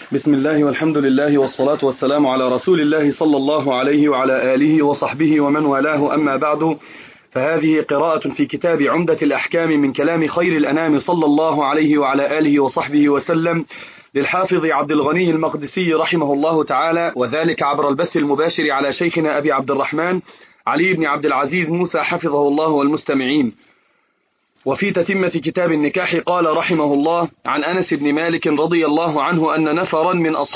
بسم الله والحمد لله والصلاة والسلام على رسول الله صلى الله عليه وعلى آله وصحبه ومن والاه، أما بعد، فهذه قراءة في كتاب عمدة الأحكام من كلام خير الأنام صلى الله عليه وعلى آله وصحبه وسلم للحافظ عبد الغني المقدسي رحمه الله تعالى، وذلك عبر البث المباشر على شيخنا أبي عبد الرحمن علي بن عبد العزيز موسى حفظه الله والمستمعين. وفي تتمة كتاب النكاح قال رحمه الله: عن أنس بن مالك رضي الله عنه أن نفرا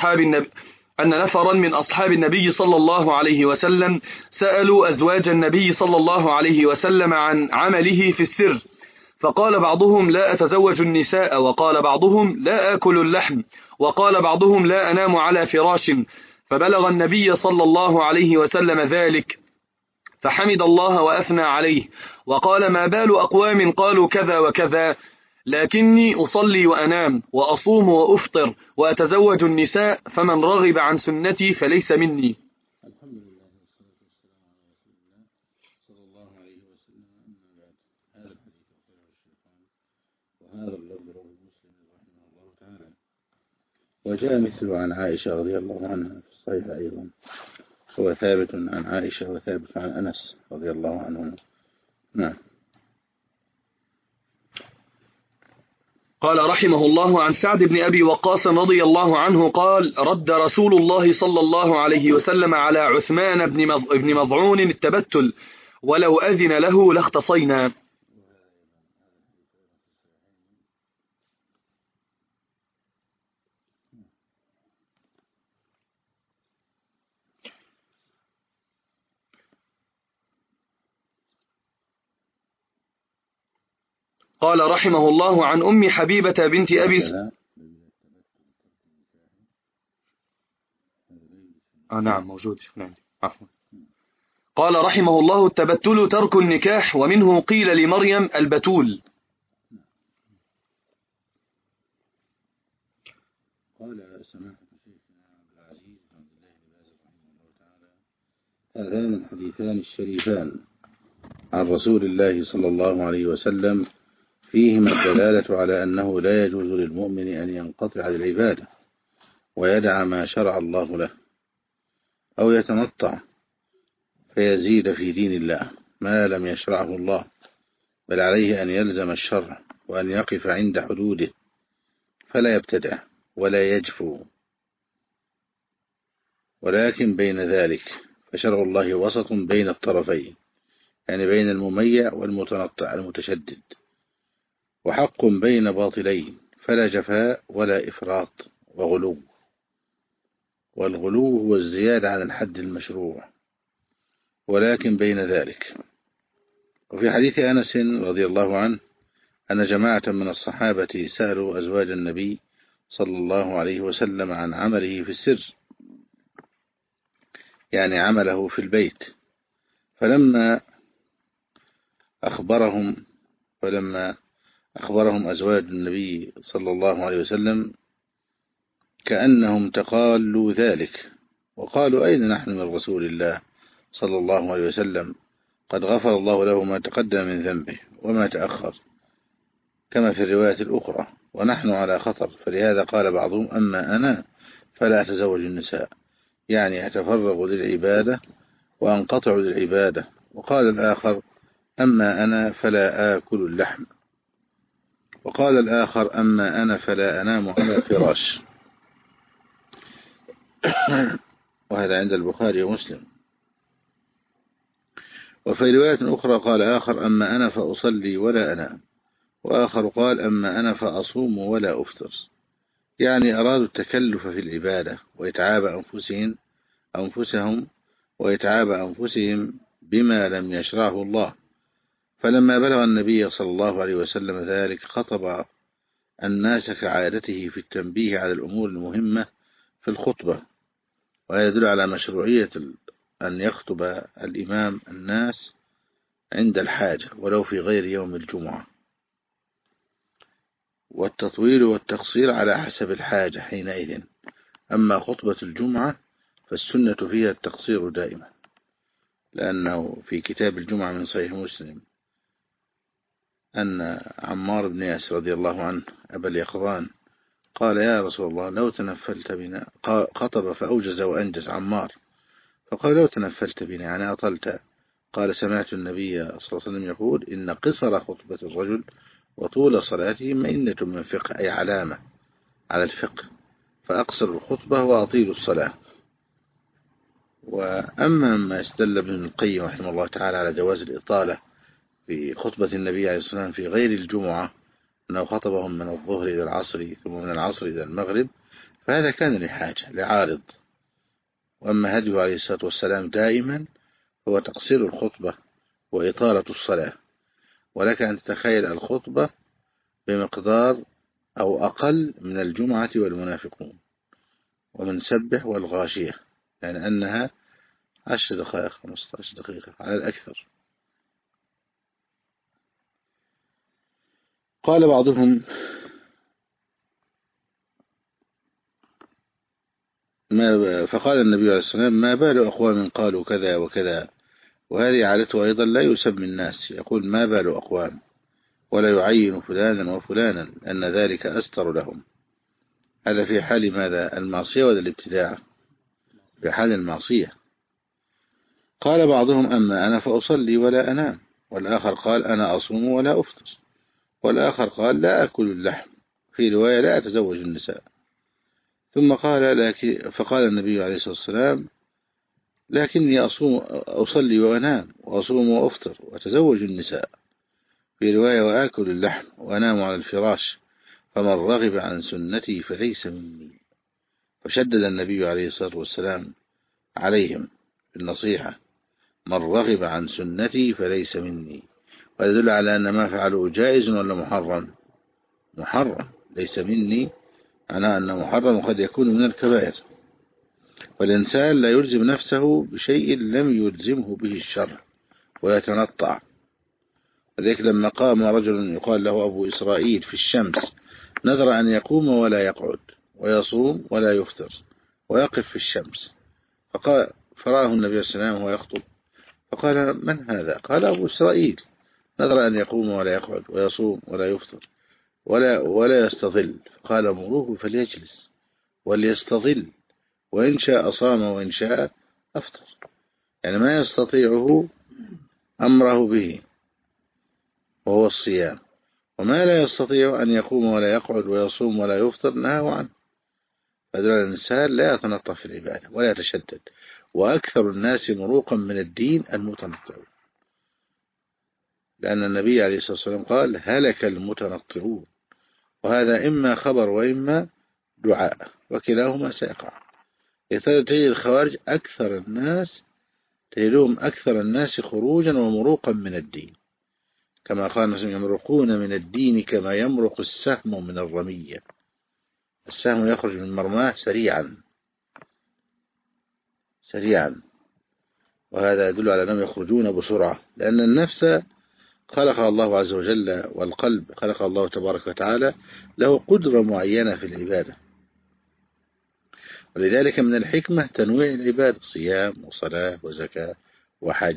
من أصحاب النبي صلى الله عليه وسلم سألوا أزواج النبي صلى الله عليه وسلم عن عمله في السر، فقال بعضهم: لا أتزوج النساء، وقال بعضهم: لا آكل اللحم، وقال بعضهم: لا أنام على فراش. فبلغ النبي صلى الله عليه وسلم ذلك، فحمد الله وأثنى عليه، وقال: ما بال أقوام قالوا كذا وكذا، لكني أصلي وأنام وأصوم وأفطر وأتزوج النساء، فمن رغب عن سنتي فليس مني. الحمد لله والصلاة والسلام على رسول الله صلى الله عليه وسلم. أما بعد، هذا الحديث أخرجه الشيخان، وهذا اللفظ رواه مسلم رحمه الله تعالى، وجاء مثله عن عائشة رضي الله عنها في الصحيح أيضا، هو ثابت عن عائشة وثابت عن أنس رضي الله عنه. نعم. قال رحمه الله: عن سعد بن أبي وقاص رضي الله عنه قال: رد رسول الله صلى الله عليه وسلم على عثمان بن مضعون التبتل، ولو أذن له لاختصينا. قال رحمه الله: عن أم حبيبة بنت أبي نعم موجود. عفوا. قال رحمه الله: التبتل ترك النكاح، ومنه قيل لمريم البتول. قال سماحة شيخنا عبد العزيز بن عبد الله بن باز رحمه الله تعالى: هذان الحديثان الشريفان عن رسول الله صلى الله عليه وسلم فيهما الدلالة على أنه لا يجوز للمؤمن أن ينقطع العبادة ويدع ما شرع الله له، أو يتنطع فيزيد في دين الله ما لم يشرعه الله، بل عليه أن يلزم الشرع وأن يقف عند حدوده، فلا يبتدع ولا يجفو، ولكن بين ذلك فشرع الله وسط بين الطرفين، يعني بين المميع والمتنطع المتشدد، وحق بين باطلين، فلا جفاء ولا إفراط وغلو، والغلو هو الزيادة عن الحد المشروع، ولكن بين ذلك. وفي حديث أنس رضي الله عنه أن جماعة من الصحابة سألوا أزواج النبي صلى الله عليه وسلم عن عمله في السر، يعني عمله في البيت، فلما أخبرهم أزواج النبي صلى الله عليه وسلم كأنهم تقالوا ذلك، وقالوا: أين نحن من رسول الله صلى الله عليه وسلم؟ قد غفر الله له ما تقدم من ذنبه وما تأخر، كما في الرواية الأخرى، ونحن على خطر. فلهذا قال بعضهم: أما أنا فلا أتزوج النساء، يعني أتفرغ للعبادة وأنقطع للعبادة. وقال الآخر: أما أنا فلا آكل اللحم. وقال الآخر: أما أنا فلا أنام على فراش. وهذا عند البخاري ومسلم. وفي رواية أخرى قال آخر: أما أنا فأصلي ولا أنام. وآخر قال: أما أنا فأصوم ولا أفطر. يعني أرادوا التكلف في العبادة وإتعاب أنفسهم وإتعاب أنفسهم بما لم يشرعه الله. فلما بلغ النبي صلى الله عليه وسلم ذلك خطب الناس كعادته في التنبيه على الأمور المهمة في الخطبة، وهذا يدل على مشروعية أن يخطب الإمام الناس عند الحاجة ولو في غير يوم الجمعة، والتطويل والتقصير على حسب الحاجة حينئذ. أما خطبة الجمعة فالسنة فيها التقصير دائما، لأنه في كتاب الجمعة من صحيح مسلم أن عمار بن ياسر رضي الله عنه أبا اليقظان قال يا رسول الله لو تنفلت بنا، خطب فأوجز وأنجز عمار، فقال لو تنفلت بنا يعني أطلت. قال سمعت النبي صلى الله عليه وسلم يقول إن قصر خطبة الرجل وطول صلاته مئنة من فقه، أي علامة على الفقه، فأقصر الخطبة وأطيل الصلاة. وأما ما استدل ابن القيم رحمه الله تعالى على جواز الإطالة في خطبة النبي عليه الصلاة والسلام في غير الجمعة، أنه خطبهم من الظهر إلى العصر ثم من العصر إلى المغرب، فهذا كان لحاجة لعارض. وأما هديه عليه الصلاة والسلام دائما هو تقصير الخطبة وإطالة الصلاة. ولك أن تتخيل الخطبة بمقدار أو أقل من الجمعة والمنافقون ومن سبح والغاشية، يعني أنها 10 دقائق 15 دقيقة على الأكثر. قال بعضهم فقال النبي عليه الصلاة والسلام ما بال أقوام قالوا كذا وكذا، وهذه عادته أيضا لا يسمي الناس، يقول ما بال أقوام ولا يعين فلانا وفلانا أن ذلك أستر لهم. هذا في حال ماذا؟ المعصية ولا الابتداع؟ في حال المعصية. قال بعضهم أما أنا فأصلي ولا أنام، والآخر قال أنا أصوم ولا أفطر، والآخر قال لا أكل اللحم، في رواية لا أتزوج النساء. ثم قال فقال النبي عليه الصلاة والسلام لكني أصلي وأنام وأصوم وأفطر وأتزوج النساء، في رواية وآكل اللحم وأنام على الفراش، فمن رغب عن سنتي فليس مني. فشدد النبي عليه الصلاة والسلام عليهم بالنصيحة، من رغب عن سنتي فليس مني. ويدل على أن ما فعله جائز ولا محرم؟ محرم. ليس مني معناه أنه محرم وقد يكون من الكبائر. والإنسان لا يلزم نفسه بشيء لم يلزمه به الشرع ويتنطع. وذلك لما قام رجل يقال له أبو إسرائيل في الشمس نذر أن يقوم ولا يقعد ويصوم ولا يفطر ويقف في الشمس، فرآه النبي صلى الله عليه وسلم وهو يخطب، فقال من هذا؟ قال أبو إسرائيل نذر أن يقوم ولا يقعد ويصوم ولا يفطر ولا يستظل. قال مروه فليجلس وليستظل، وإن شاء صام وإن شاء أفطر. يعني ما يستطيعه أمره به وهو الصيام، وما لا يستطيع أن يقوم ولا يقعد ويصوم ولا يفطر نهاه عنه. فدل الإنسان لا يتنطع في العبادة ولا يتشدد. وأكثر الناس مروقا من الدين المتنطعون، لأن النبي عليه الصلاة والسلام قال هلك المتنطعون، وهذا إما خبر وإما دعاء، وكلاهما سيقع. تجد الخوارج تجدهم أكثر الناس خروجا ومروقا من الدين، كما قال يمرقون من الدين كما يمرق السهم من الرمية. السهم يخرج من مرماه سريعا، وهذا يدل على أنهم يخرجون بسرعة، لأن النفس خلقها الله عز وجل، والقلب خلقها الله تبارك وتعالى له قدرة معينة في العبادة. ولذلك من الحكمة تنويع العبادة، صيام وصلاة وزكاة وحج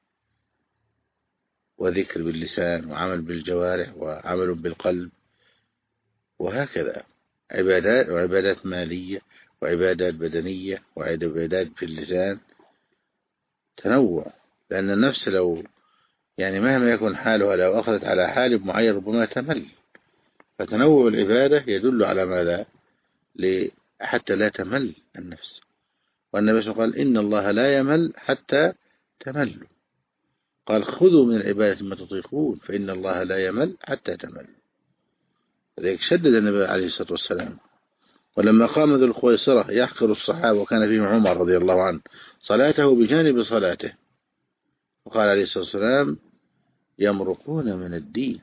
وذكر باللسان وعمل بالجوارح وعمل بالقلب، وهكذا وعبادات مالية وعبادات بدنية وعبادات في اللسان. تنوع، لأن النفس لو يعني مهما يكون حالها لو أخذت على حال معين ربما تمل. فتنوع العبادة يدل على ماذا؟ حتى لا تمل النفس. والنبي صلى الله عليه وسلم قال إن الله لا يمل حتى تملوا. قال خذوا من العبادة ما تطيقون فإن الله لا يمل حتى تملوا. لذلك شدد النبي عليه الصلاة والسلام. ولما قام ذو الخويصرة يحقر الصحابة وكان فيهم عمر رضي الله عنه صلاته بجانب صلاته، وقال عليه الصلاة والسلام يمرقون من الدين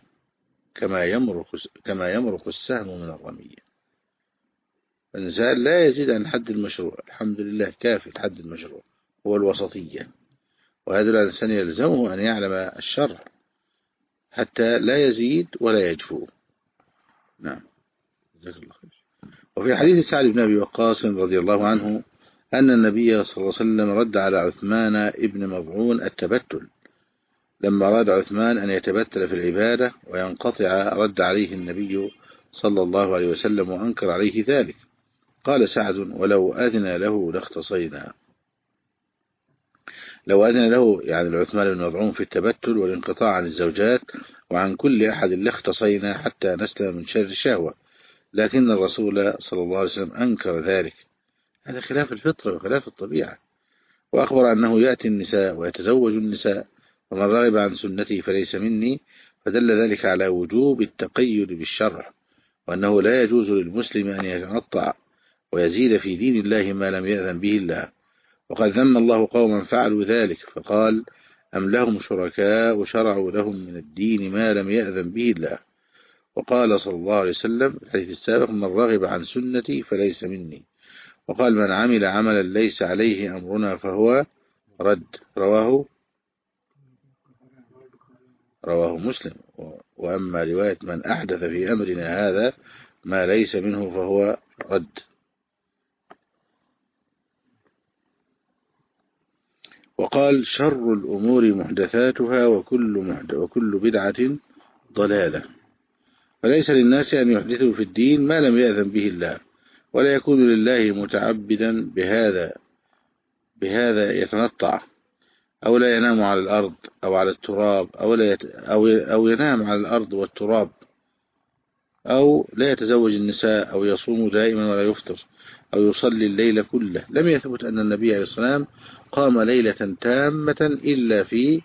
كما يمرق السهم من الرمية. الإنسان لا يزيد عن حد المشروع، الحمد لله كافي الحد المشروع هو الوسطية. وهذا الإنسان يلزمه أن يعلم الشرع حتى لا يزيد ولا يجفو. نعم. جزاك الله خير. وفي حديث سعد بن أبي وقاص رضي الله عنه أن النبي صلى الله عليه وسلم رد على عثمان ابن مظعون التبتل. لما أراد عثمان أن يتبتل في العبادة وينقطع رد عليه النبي صلى الله عليه وسلم وأنكر عليه ذلك. قال سعد: ولو أذن له لاختصينا. لو أذن له يعني العثمان بن مظعون في التبتل والانقطاع عن الزوجات وعن كل أحد لاختصينا حتى نسلم من شر الشهوة، لكن الرسول صلى الله عليه وسلم أنكر ذلك. هذا خلاف الفطرة وخلاف الطبيعة. وأخبر أنه يأتي النساء ويتزوج النساء، ومن رغب عن سنتي فليس مني، فدل ذلك على وجوب التقيد بالشرع، وأنه لا يجوز للمسلم أن يتنطع ويزيد في دين الله ما لم يأذن به الله. وقد ذم الله قوما فعلوا ذلك فقال: أم لهم شركاء شرعوا لهم من الدين ما لم يأذن به الله. وقال صلى الله عليه وسلم في الحديث السابق: من رغب عن سنتي فليس مني. وقال: من عمل عملا ليس عليه أمرنا فهو رد. رواه مسلم. وأما رواية من أحدث في أمرنا هذا ما ليس منه فهو رد. وقال: شر الأمور محدثاتها وكل بدعة ضلالة. فليس للناس أن يحدثوا في الدين ما لم يأذن به الله، ولا يكون لله متعبدا بهذا يتنطع، أو لا ينام على الأرض أو على التراب، أو ينام على الأرض والتراب، أو لا يتزوج النساء، أو يصوم دائما ولا يفطر، أو يصلي الليل كله. لم يثبت أن النبي عليه الصلاة والسلام قام ليلة تامة إلا في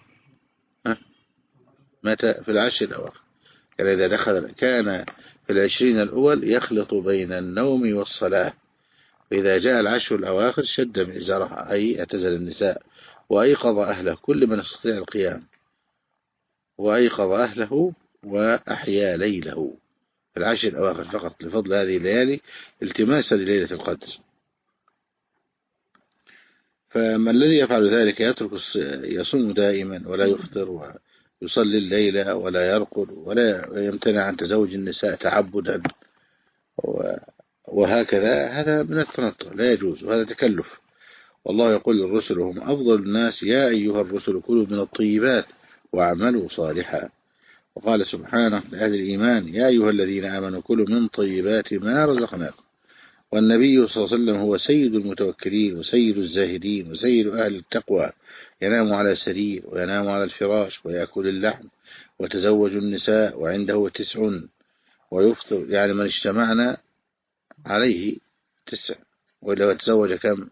العشر الأواخر. يعني إذا دخل كان في 20 الأول يخلط بين النوم والصلاة، فإذا جاء العشر الأواخر شد من إزاره، أي اعتزل النساء وأيقظ أهله، كل من يستطيع القيام، وأيقظ أهله وأحيا ليله في العشر الأواخر فقط، لفضل هذه الليالي التماسا لليلة القدر. فما الذي يفعل ذلك يترك يصوم دائما ولا يفطر ويصلي الليل ولا يرقد ولا يمتنع عن تزوج النساء تعبدا وهكذا، هذا من التنطع لا يجوز، وهذا تكلف. والله يقول للرسل وهم أفضل الناس: يا أيها الرسل كلوا من الطيبات واعملوا صالحا. وقال سبحانه لأهل الإيمان: يا أيها الذين آمنوا كلوا من طيبات ما رزقناكم. والنبي صلى الله عليه وسلم هو سيد المتوكلين وسيد الزاهدين وسيد أهل التقوى، ينام على سرير وينام على الفراش ويأكل اللحم وتزوج النساء وعنده 9 ويفطر، يعني من اجتمعنا عليه 9، ولو تزوج كم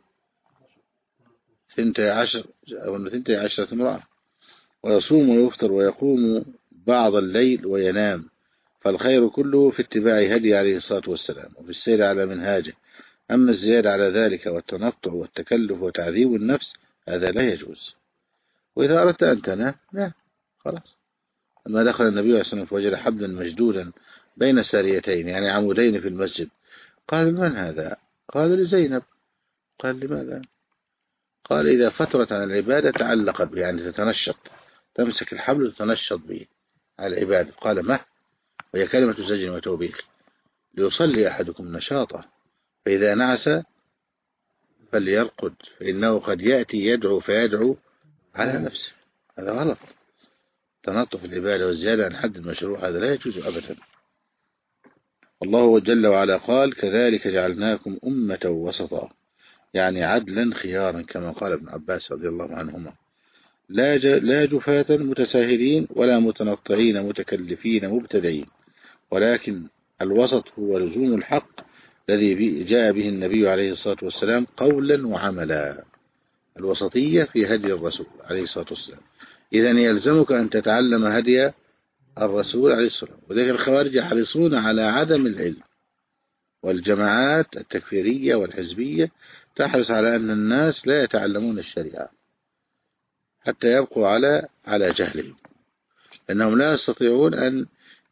12 أو 12 امرأة. ويصوم ويفطر ويقوم بعض الليل وينام. فالخير كله في اتباع هدي عليه الصلاة والسلام وفي السير على منهاجه. أما الزيادة على ذلك والتنطع والتكلف وتعذيب النفس هذا لا يجوز. وإذا أردت أن تنام لا، خلاص. لما دخل النبي عليه الصلاة والسلام فوجد حبلا مشدودا بين ساريتين، يعني عمودين في المسجد. قال: من هذا؟ قال: لزينب. قال: لماذا؟ قال: إذا فترت عن العبادة تعلقت به، يعني تتنشط، تمسك الحبل وتتنشط به على العبادة. قال: ما وهي كلمة زجر وتوبيخ. ليصلي أحدكم نشاطه، فإذا نعس فليرقد، فإنه قد يأتي يدعو فيدعو على نفسه. هذا غلط. تنطف العبادة والزيادة عن حد المشروع هذا لا يجوز أبدا. الله جل وعلا قال: كذلك جعلناكم أمة وسطا، يعني عدلا خيارا، كما قال ابن عباس رضي الله عنهما: لا جفاة متساهلين ولا متنطعين متكلفين مبتدعين، ولكن الوسط هو لزوم الحق الذي جاء به النبي عليه الصلاة والسلام قولا وعملا. الوسطية في هدي الرسول عليه الصلاة والسلام. إذن يلزمك أن تتعلم هدي الرسول عليه الصلاة والسلام. وذلك الخوارج يحرصون على عدم العلم، والجماعات التكفيرية والحزبية تحرص على أن الناس لا يتعلمون الشريعة حتى يبقوا على جهلهم، لأنهم لا يستطيعون أن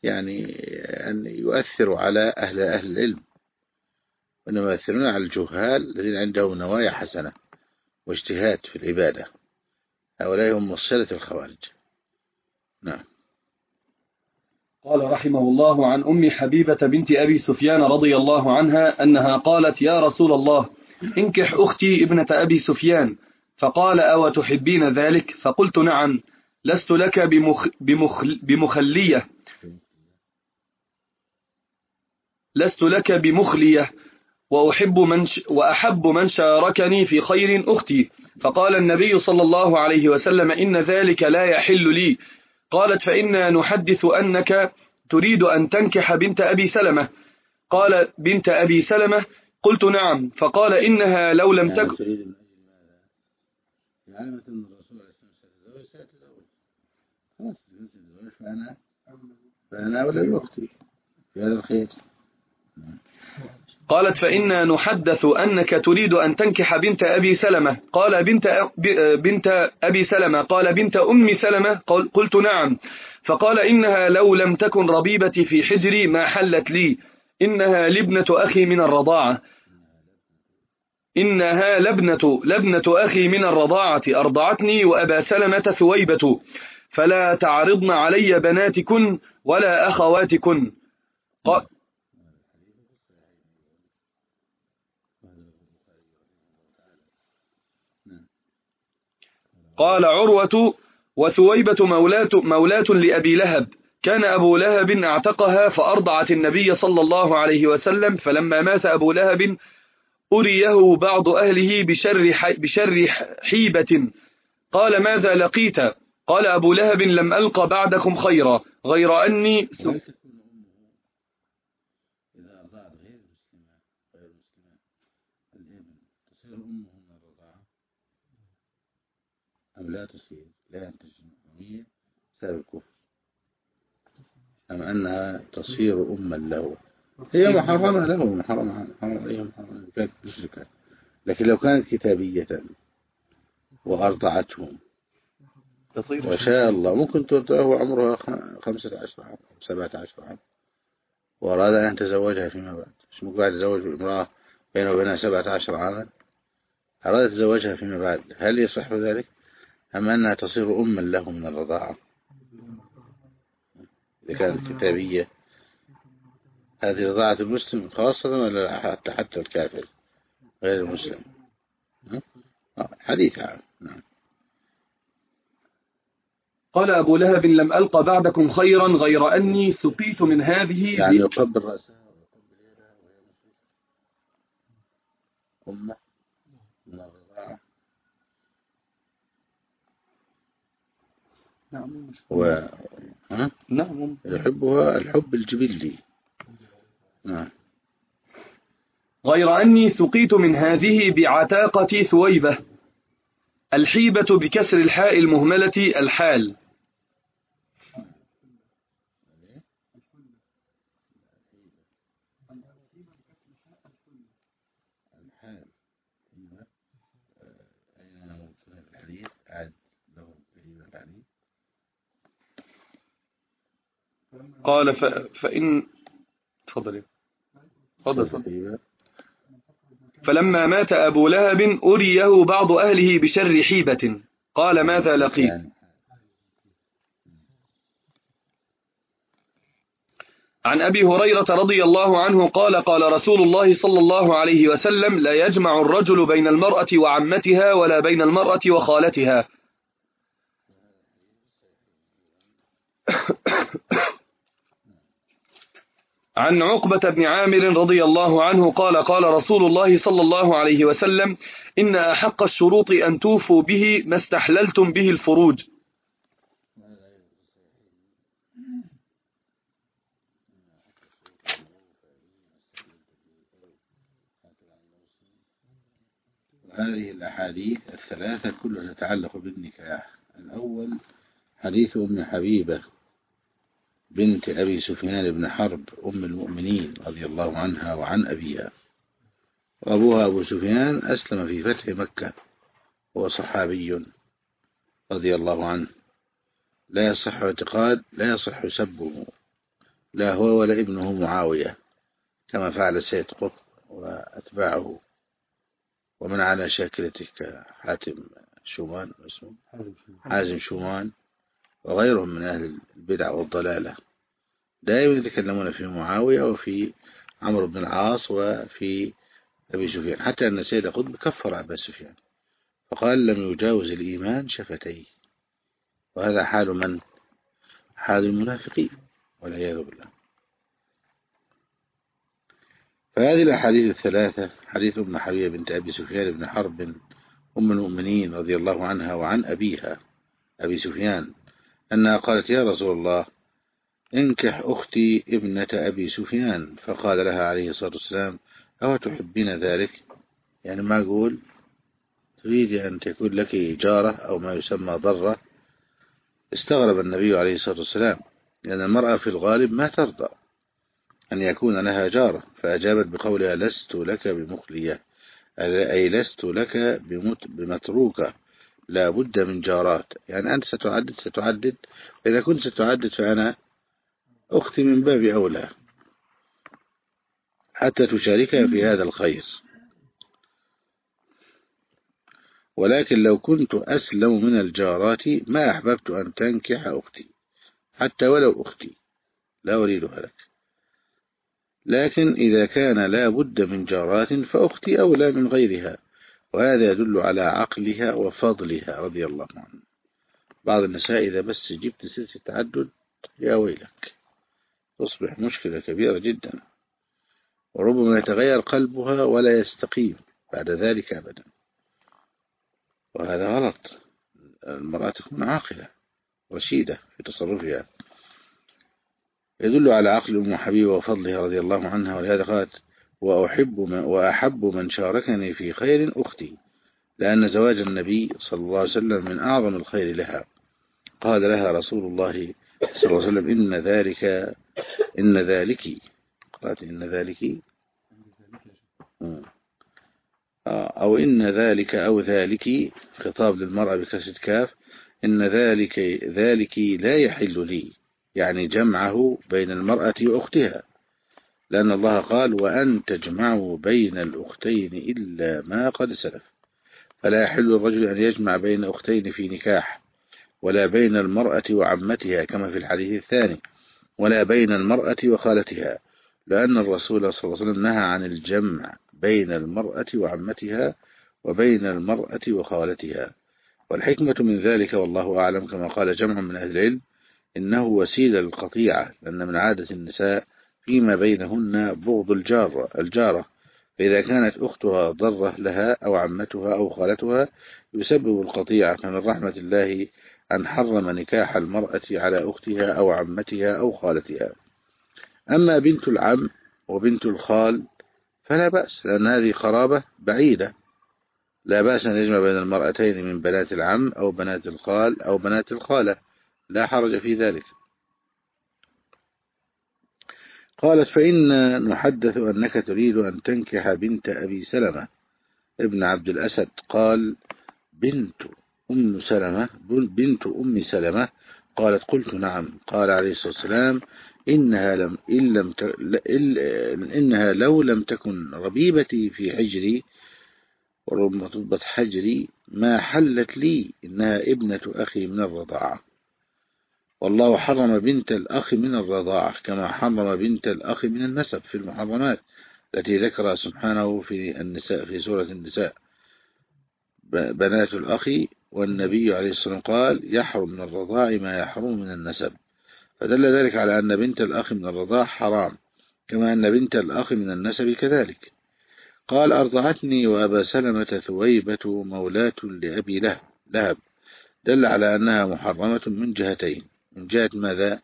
يؤثروا على أهل العلم، وإنما يؤثرون على الجهال الذين عندهم نوايا حسنة واجتهاد في العبادة. هؤلاء هم مصلة الخوارج. نعم. قال رحمه الله: عن أم حبيبة بنت أبي سفيان رضي الله عنها أنها قالت: يا رسول الله، انكح أختي ابنة أبي سفيان. فقال: أو تحبين ذلك؟ فقلت: نعم. لست لك بمخلية لست لك بمخلية، وأحب من شاركني في خير أختي. فقال النبي صلى الله عليه وسلم: إن ذلك لا يحل لي. قالت: فإنا نحدث أنك تريد أن تنكح بنت أبي سلمة. قال: بنت أبي سلمة؟ قلت: نعم. فقال: إنها لو لم يعني تكن. تريد من أجل ماذا؟ علمت أن الرسول عليه الصلاة والسلام سيتزوج، خلاص سيتزوج، فأنا أولى بأختي في هذا الخير. قالت: فإنا نحدث أنك تريد أن تنكح بنت أبي سلمة. قال: بنت أبي سلمة؟ قال: بنت أم سلمة؟ قلت: نعم. فقال: إنها لو لم تكن ربيبتي في حجري ما حلت لي، إنها لابنة أخي من الرضاعة. إنها لبنة أخي من الرضاعة، أرضعتني وأبا سلمة ثويبة، فلا تعرضن علي بناتكن ولا أخواتكن. قال عروة: وثويبة مولاة لأبي لهب، كان أبو لهب اعتقها فأرضعت النبي صلى الله عليه وسلم، فلما مات أبو لهب أريه بعض أهله بشر حيبة. قال: ماذا لقيت؟ قال أبو لهب: لم ألق بعدكم خيرا، غير أني وهل تكون أمه إذا أرضعت غير مسلمة الابن تصير أمه من الرضاعة أم لا تصير؟ لا ينتج الأمية بسبب الكفر، أم أنها تصير أما له؟ هي محرمة له، محرمة عليها، محرمة كانت مشركة. لكن لو كانت كتابية وأرضعته وشاء الله ممكن ترضعه عمرها 15 عام 17 عام وأراد أن يتزوجها فيما بعد، مش ممكن بعد يتزوج امرأة بينه وبينها 17 عاما، أراد يتزوجها فيما بعد، هل يصح ذلك؟ أم أنها تصير أما له من الرضاعة إذا كانت كتابية؟ هذه رضاعة المسلم خاصة ولا حتى الكافر غير المسلم؟ حديث عام. نعم. قال أبو لهب: لم ألق بعدكم خيرا، غير أني سقيت من هذه يعني يقبل رأسها ويقبل يدها وهي مشركة أمة من الرضاعة. نعم. نعم. يحبها الحب الجبلي. نعم. غير أني سقيت من هذه بعتاقة ثويبة. الحيبة بكسر الحاء المهملة الحال. قال: فإن تفضل. فلما مات أبو لهب أريه بعض أهله بشر حيبة. قال: ماذا لقيت؟ عن أبي هريرة رضي الله عنه قال: قال رسول الله صلى الله عليه وسلم: لا يجمع الرجل بين المرأة وعمتها ولا بين المرأة وخالتها. عن عقبة بن عامر رضي الله عنه قال: قال رسول الله صلى الله عليه وسلم: إن أحق الشروط أن توفوا به ما استحللتم به الفروج. هذه الأحاديث الثلاثة كلها تتعلق بالنكاح. الأول حديث أم حبيبة بنت أبي سفيان بن حرب أم المؤمنين رضي الله عنها وعن أبيها، وأبوها أبو سفيان أسلم في فتح مكة، هو صحابي رضي الله عنه، لا يصح اعتقاد، لا يصح سبه، لا هو ولا ابنه معاوية كما فعل سيد قطب وأتباعه ومن على شاكلته كحاتم شومان اسمه حازم شومان وغيرهم من أهل البدع والضلالة، دائما يتكلمون في معاوية وفي عمرو بن العاص وفي أبي سفيان، حتى أن سيد قطب كفر أبا سفيان فقال: لم يجاوز الإيمان شفتيه. وهذا حال من؟ حال المنافقين والعياذ بالله. فهذه الأحاديث الثلاثة: حديث أم حبيبة بنت أبي سفيان بن حرب أم المؤمنين رضي الله عنها وعن أبيها أبي سفيان أنها قالت: يا رسول الله، انكح أختي ابنة أبي سفيان. فقال لها عليه الصلاة والسلام: أو تحبين ذلك؟ يعني ما أقول تريد أن تكون لك جارة أو ما يسمى ضرة. استغرب النبي عليه الصلاة والسلام، لأن المرأة في الغالب ما ترضى أن يكون لها جارة، فأجابت بقولها: لست لك بمخلية، أي لست لك بمتروكة، لا بد من جارات. يعني أنت ستعدد، إذا كنت ستعدد فأنا أختي من باب أولى حتى تشاركها في هذا الخير. ولكن لو كنت أسلم من الجارات ما أحببت أن تنكح أختي، حتى ولو أختي لا أريدها لك. لكن إذا كان لا بد من جارات فأختي أولى من غيرها، وهذا يدل على عقلها وفضلها رضي الله عنها. بعض النساء إذا بس جبت سيرة التعدد يا ويلك، تصبح مشكلة كبيرة جدا، وربما يتغير قلبها ولا يستقيم بعد ذلك أبدا، وهذا غلط. المرأة تكون عاقلة رشيدة في تصرفها. يدل على عقل أم حبيبة وفضلها رضي الله عنها، ولهذا قالت: وأحب من شاركني في خير أختي، لأن زواج النبي صلى الله عليه وسلم من أعظم الخير لها. قال لها رسول الله صلى الله عليه وسلم: إن ذلك قالت إن ذلك أو إن ذلك أو ذلك، خطاب للمرأة بكسر كاف. إن ذلك لا يحل لي، يعني جمعه بين المرأة وأختها، لأن الله قال: وأن تجمعوا بين الأختين إلا ما قد سلف. فلا يحل الرجل أن يجمع بين أختين في نكاح، ولا بين المرأة وعمتها كما في الحديث الثاني، ولا بين المرأة وخالتها، لأن الرسول صلى الله عليه وسلم نهى عن الجمع بين المرأة وعمتها وبين المرأة وخالتها. والحكمة من ذلك والله أعلم، كما قال جمع من أهل العلم: إنه وسيلة للقطيعة، لأن من عادة النساء فيما بينهن بغض الجارة، فإذا كانت أختها ضرة لها أو عمتها أو خالتها يسبب القطيعة. فمن رحمة الله أن حرم نكاح المرأة على أختها أو عمتها أو خالتها. أما بنت العم وبنت الخال فلا بأس، لأن هذه قرابة بعيدة، لا بأس أن يجمع بين المرأتين من بنات العم أو بنات الخال أو بنات الخالة، لا حرج في ذلك. قالت: فإن نحدث أنك تريد أن تنكح بنت أبي سلمة ابن عبد الأسد. قال: بنت أم سلمة. قالت: قلت نعم. قال عليه الصلاة والسلام: إنها لو لم تكن ربيبتي في حجري، وربما تضبط حجري، ما حلت لي، إنها ابنة أخي من الرضاعة. والله حرم بنت الأخ من الرضاعة كما حرم بنت الأخ من النسب في المحرمات التي ذكرها سبحانه في النساء في سورة النساء: بنات الأخ. والنبي عليه الصلاة والسلام قال: يحرم من الرضاع ما يحرم من النسب. فدل ذلك على أن بنت الأخ من الرضاع حرام، كما أن بنت الأخ من النسب كذلك. قال: أرضعتني وأبا سلمة ثويبة مولاة لأبي لهب. دل على أنها محرمة من جهتين: من جهة ماذا؟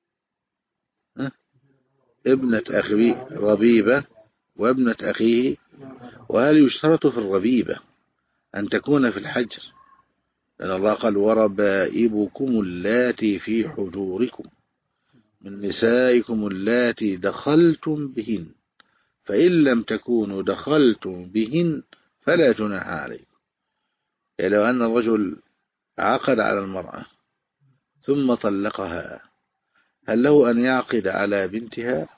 ابنة أخي ربيبة وابنة أخيه. وهل يشترط في الربيبة أن تكون في الحجر؟ لأن الله قال: وربائبكم اللاتي في حجوركم من نسائكم اللاتي دخلتم بهن، فإن لم تكونوا دخلتم بهن فلا جناح عليكم. يعني لو أن الرجل عقد على المرأة ثم طلقها، هل له أن يعقد على بنتها؟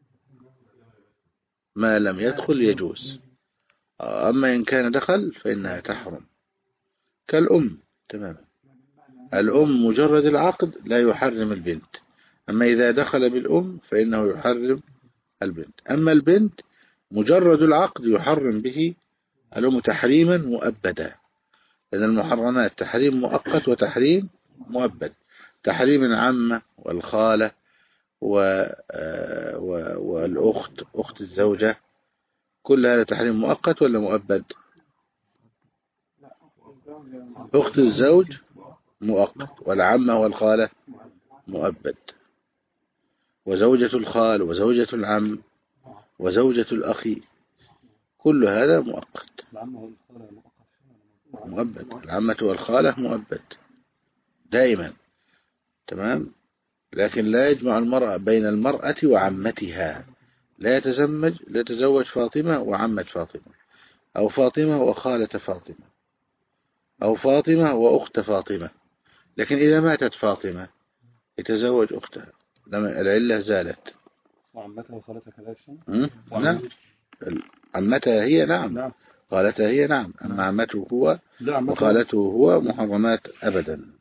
ما لم يدخل يجوز. أما إن كان دخل فإنها تحرم، كالأم تماما. الأم مجرد العقد لا يحرم البنت، أما إذا دخل بالأم فإنه يحرم البنت. أما البنت مجرد العقد يحرم به الأم تحريما مؤبدا، لأن المحرمات تحريم مؤقت وتحريم مؤبد. تحريم العمة والخالة والأخت أخت الزوجة كل هذا تحريم مؤقت ولا مؤبد؟ أخت الزوج مؤقت، والعمة والخالة مؤبد، وزوجة الخال وزوجة العم وزوجة الأخ كل هذا مؤقت مؤبد. العمة والخالة مؤبد دائما، تمام. لكن لا يجمع المرأة بين المرأة وعمتها، لا يتزوج فاطمة وعمة فاطمة، أو فاطمة وخالة فاطمة، أو فاطمة وأخت فاطمة. لكن إذا ماتت فاطمة يتزوج أختها، لما العلة زالت. وعمتها وخالتها كذلك؟ نعم، عمتها هي نعم، خالتها هي نعم، أما عمته هو وخالته هو محرمات أبدا.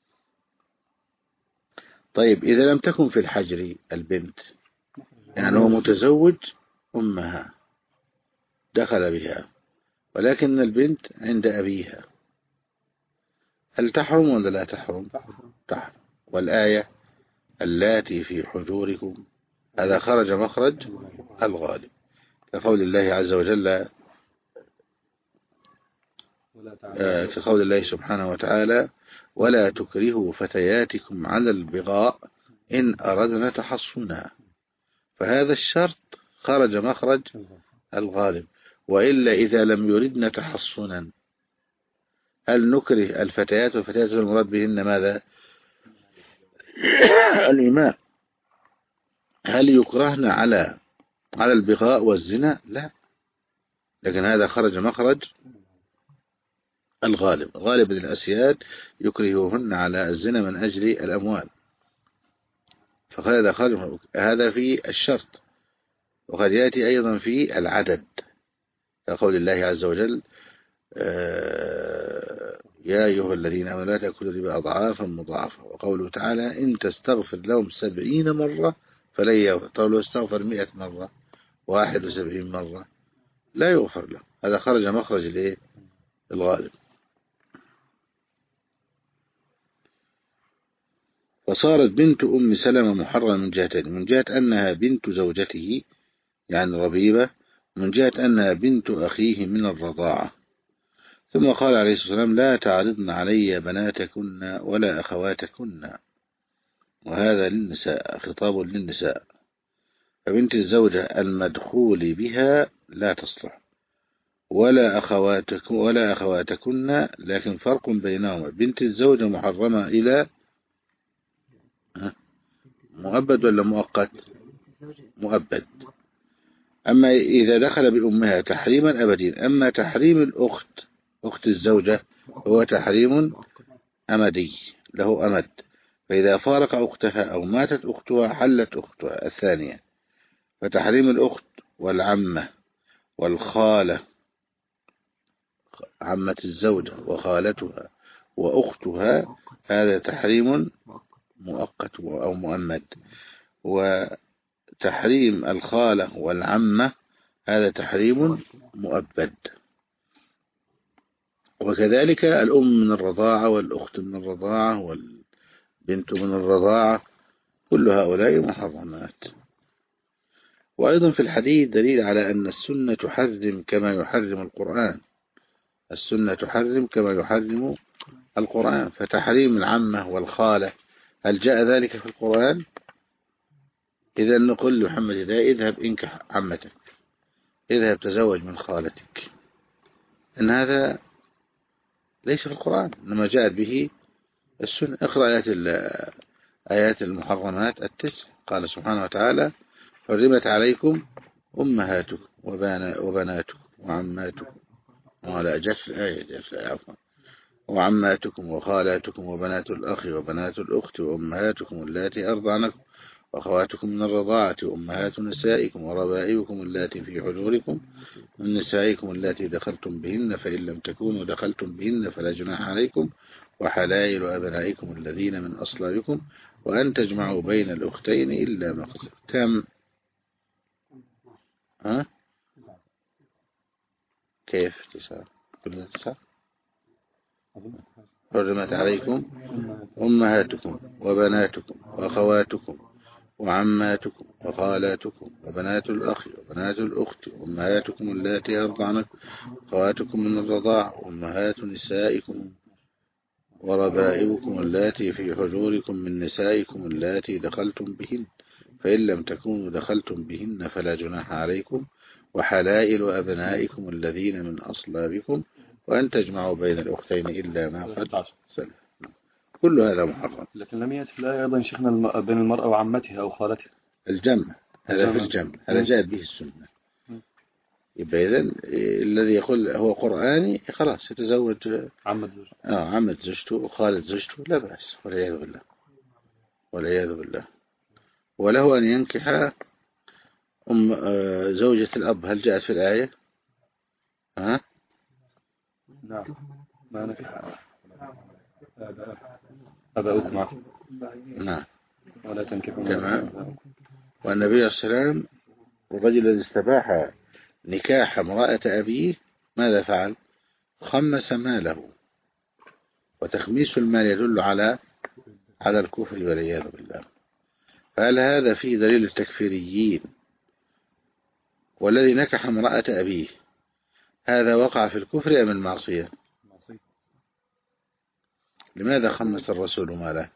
طيب إذا لم تكن في الحجر البنت، يعني هو متزوج أمها دخل بها، ولكن البنت عند أبيها، هل تحرم ولا لا تحرم؟ تحرم. والآية اللاتي في حجوركم، هذا خرج مخرج الغالب، كقول الله عز وجل، كقول الله سبحانه وتعالى: ولا تكرهوا فتياتكم على البغاء إن أردنا تحصنا. فهذا الشرط خرج مخرج الغالب. وإلا إذا لم يردن تحصنا، هل نكره الفتيات؟ والفتيات المراد بهن ماذا؟ الإماء. هل يكرهن على البغاء والزنا؟ لا، لكن هذا خرج مخرج الغالب. غالب الأسياد يكرههن على الزنا من أجل الأموال، فهذا خرج. هذا في الشرط، وقد يأتي أيضا في العدد، كقول الله عز وجل: يا أيها الذين آمنوا لا تأكلوا الربا أضعافا مضاعفة. وقوله تعالى: إن تستغفر لهم 70 مرة فلن يغفر. طب لو استغفر 100 مرة 71 مرة لا يغفر له. هذا خرج مخرج الغالب. فصارت بنت أم سلمة محرمة من جهتين: من جهة أنها بنت زوجته يعني ربيبة، من جهة أنها بنت أخيه من الرضاعة. ثم قال عليه الصلاة والسلام: لا تعرضن علي بناتكن ولا أخواتكن. وهذا للنساء، خطاب للنساء. فبنت الزوجة المدخول بها لا تصلح، ولا أخواتكن، لكن فرق بينهما. بنت الزوجة محرمة إلى مؤبد ولا مؤقت؟ مؤبد. أما إذا دخل بأمها تحريما أبديا. أما تحريم الأخت، أخت الزوجة، هو تحريم أمدي، له أمد. فإذا فارق أختها أو ماتت أختها حلت أختها الثانية. فتحريم الأخت والعمة والخالة، عمة الزوجة وخالتها وأختها، هذا تحريم مؤقت أو مؤمد. وتحريم الخالة والعمة هذا تحريم مؤبد. وكذلك الأم من الرضاعة والأخت من الرضاعة والبنت من الرضاعة، كل هؤلاء محرمات. وأيضا في الحديث دليل على أن السنة تحرم كما يحرم القرآن. السنة تحرم كما يحرم القرآن. فتحريم العمة والخالة، هل جاء ذلك في القرآن؟ إذا نقول لمحمد: اذهب انكح عمتك، اذهب تزوج من خالتك. إن هذا ليس في القرآن، إنما جاءت به السنة. اقرأ آيات المحرمات التسع. قال سبحانه وتعالى: حرمت عليكم أمهاتكم وبناتكم وعماتكم، ولا جف عفوا، وعماتكم وخالاتكم وبنات الأخ وبنات الأخت وأمهاتكم اللاتي أرضعنكم وأخواتكم من الرضاعة وأمهات نسائكم وربائبكم اللاتي في حجوركم من نسائكم اللاتي دخلتم بهن، فإن لم تكونوا دخلتم بهن فلا جناح عليكم، وحلائل أبنائكم الذين من أصلابكم، وأن تجمعوا بين الأختين إلا ما قد سلف. كم؟ كيف 9؟ كل 9. حرمت عليكم أمهاتكم وبناتكم وأخواتكم وعماتكم وخالاتكم وبنات الأخ وبنات الأخت وأمهاتكم اللاتي أرضعنكم أخواتكم من الرضاع وأمهات نسائكم وربائبكم اللاتي في حجوركم من نسائكم اللاتي دخلتم بهن فإن لم تكونوا دخلتم بهن فلا جناح عليكم وحلائل أبنائكم الذين من أصلابكم وأن تجمعوا بين الأختين إلا ما قد سلف. كل هذا محرم. لكن لم يأتي في الآية أيضا شيخنا بين المرأة وعمتها أو خالتها الجمع هذا في الجمع هذا جاء به السنة. يبقى إذن الذي يقول هو قرآني خلاص يتزوج عمة زوجته وخالد زوجته لا بأس والعياذ بالله والعياذ بالله. وله أن ينكح زوجة الأب. هل جاءت في الآية؟ ها؟ نعم ما نكح أباؤكم. نعم ولا تنكحوا. تمام. والنبي صلى الله عليه وسلم الرجل الذي استباح نكاح امرأة أبيه ماذا فعل؟ خمس ماله. وتخميس المال يدل على الكفر والعياذ بالله. فهل هذا فيه دليل التكفيريين؟ والذي نكح امرأة أبيه هذا وقع في الكفر أم المعصية؟ لماذا خمس الرسول ماله؟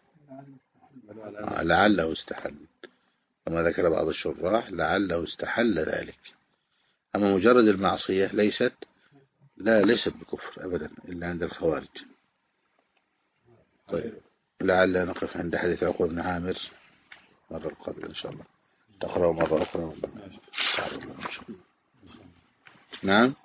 لعله استحل كما ذكر بعض الشراح لعله استحل ذلك. أما مجرد المعصية ليست بكفر أبدا إلا عند الخوارج. طيب لعل نقف عند حديث عقبة بن عامر مرة القادمة إن شاء الله. تقرأ مرة أخرى. نعم.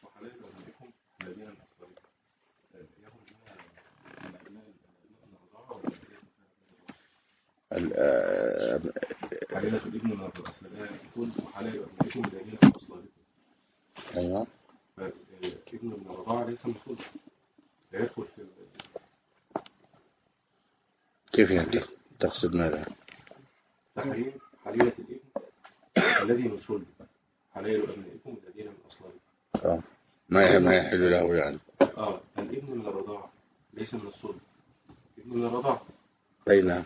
حليلة الابن من الأصل يقول وحليلة ابنكم الذين من أصلابكم. أيوة. ابن من الرضاعة ليس مسؤول لا يدخل في. كيف يعني تقصد ماذا؟ تحريم حليلة الابن الذي من صلب حليل أبنائكم الذين من أصلابكم. ما يحل له يعني. الابن من الرضاعة ليس من الصلب. ابن من الرضاعة. أي نعم.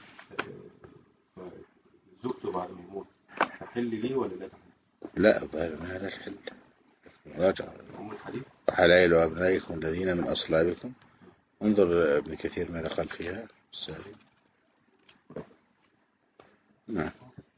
زوجته بعد ما يموت تحل لي ولا لا تحل؟ لا ظاهر ما لا تحل. راجع الحديث وحلائل أبنائكم الذين من أصلابكم. انظر ابن كثير ماذا قال فيها السابق. نعم.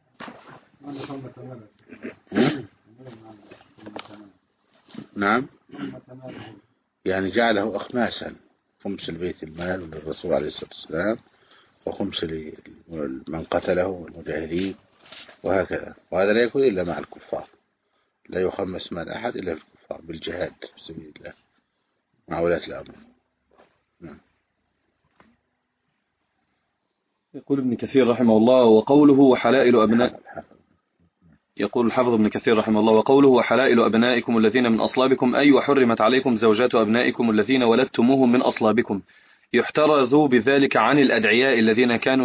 نعم يعني جعله أخماسا خمس البيت المال للرسول عليه الصلاة والسلام وخمس لمن قتله والمجاهدين وهكذا. وهذا لا يكون إلا مع الكفار. لا يخمس مال أحد إلا في الكفار بالجهاد في سبيل الله مع ولاة الأمر. نعم. يقول ابن كثير رحمه الله وقوله وحلائل أبناء. يقول الحافظ ابن كثير رحمه الله وقوله وحلائل أبنائكم الذين من أصلابكم أي وحرمت عليكم زوجات أبنائكم الذين ولدتموهم من أصلابكم يحترزوا بذلك عن الأدعياء الذين كانوا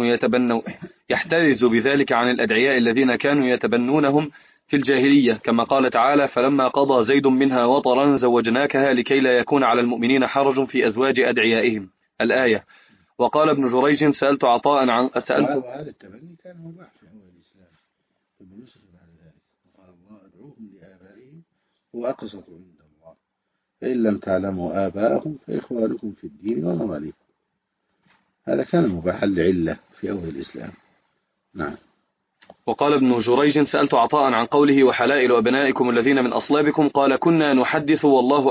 يتبنونهم في الجاهلية كما قال تعالى فلما قضى زيد منها وطرا زوجناكها لكي لا يكون على المؤمنين حرج في أزواج أدعيائهم الآية. وقال ابن جريج سألت عطاء عن هذا التبني كان مباح في أول الإسلام فبنسخ بعد ذلك وقال الله ادعوهم لآبائهم هو أقسط عند الله فإن لم تعلموا آباءهم فإخوانكم في الدين ومواليكم. هذا كان مباحا لعلة في أول الإسلام. نعم. وقال ابن جريج سألت عطاء عن قوله وحلائل أبنائكم الذين من أصلابكم قال كنا نحدث والله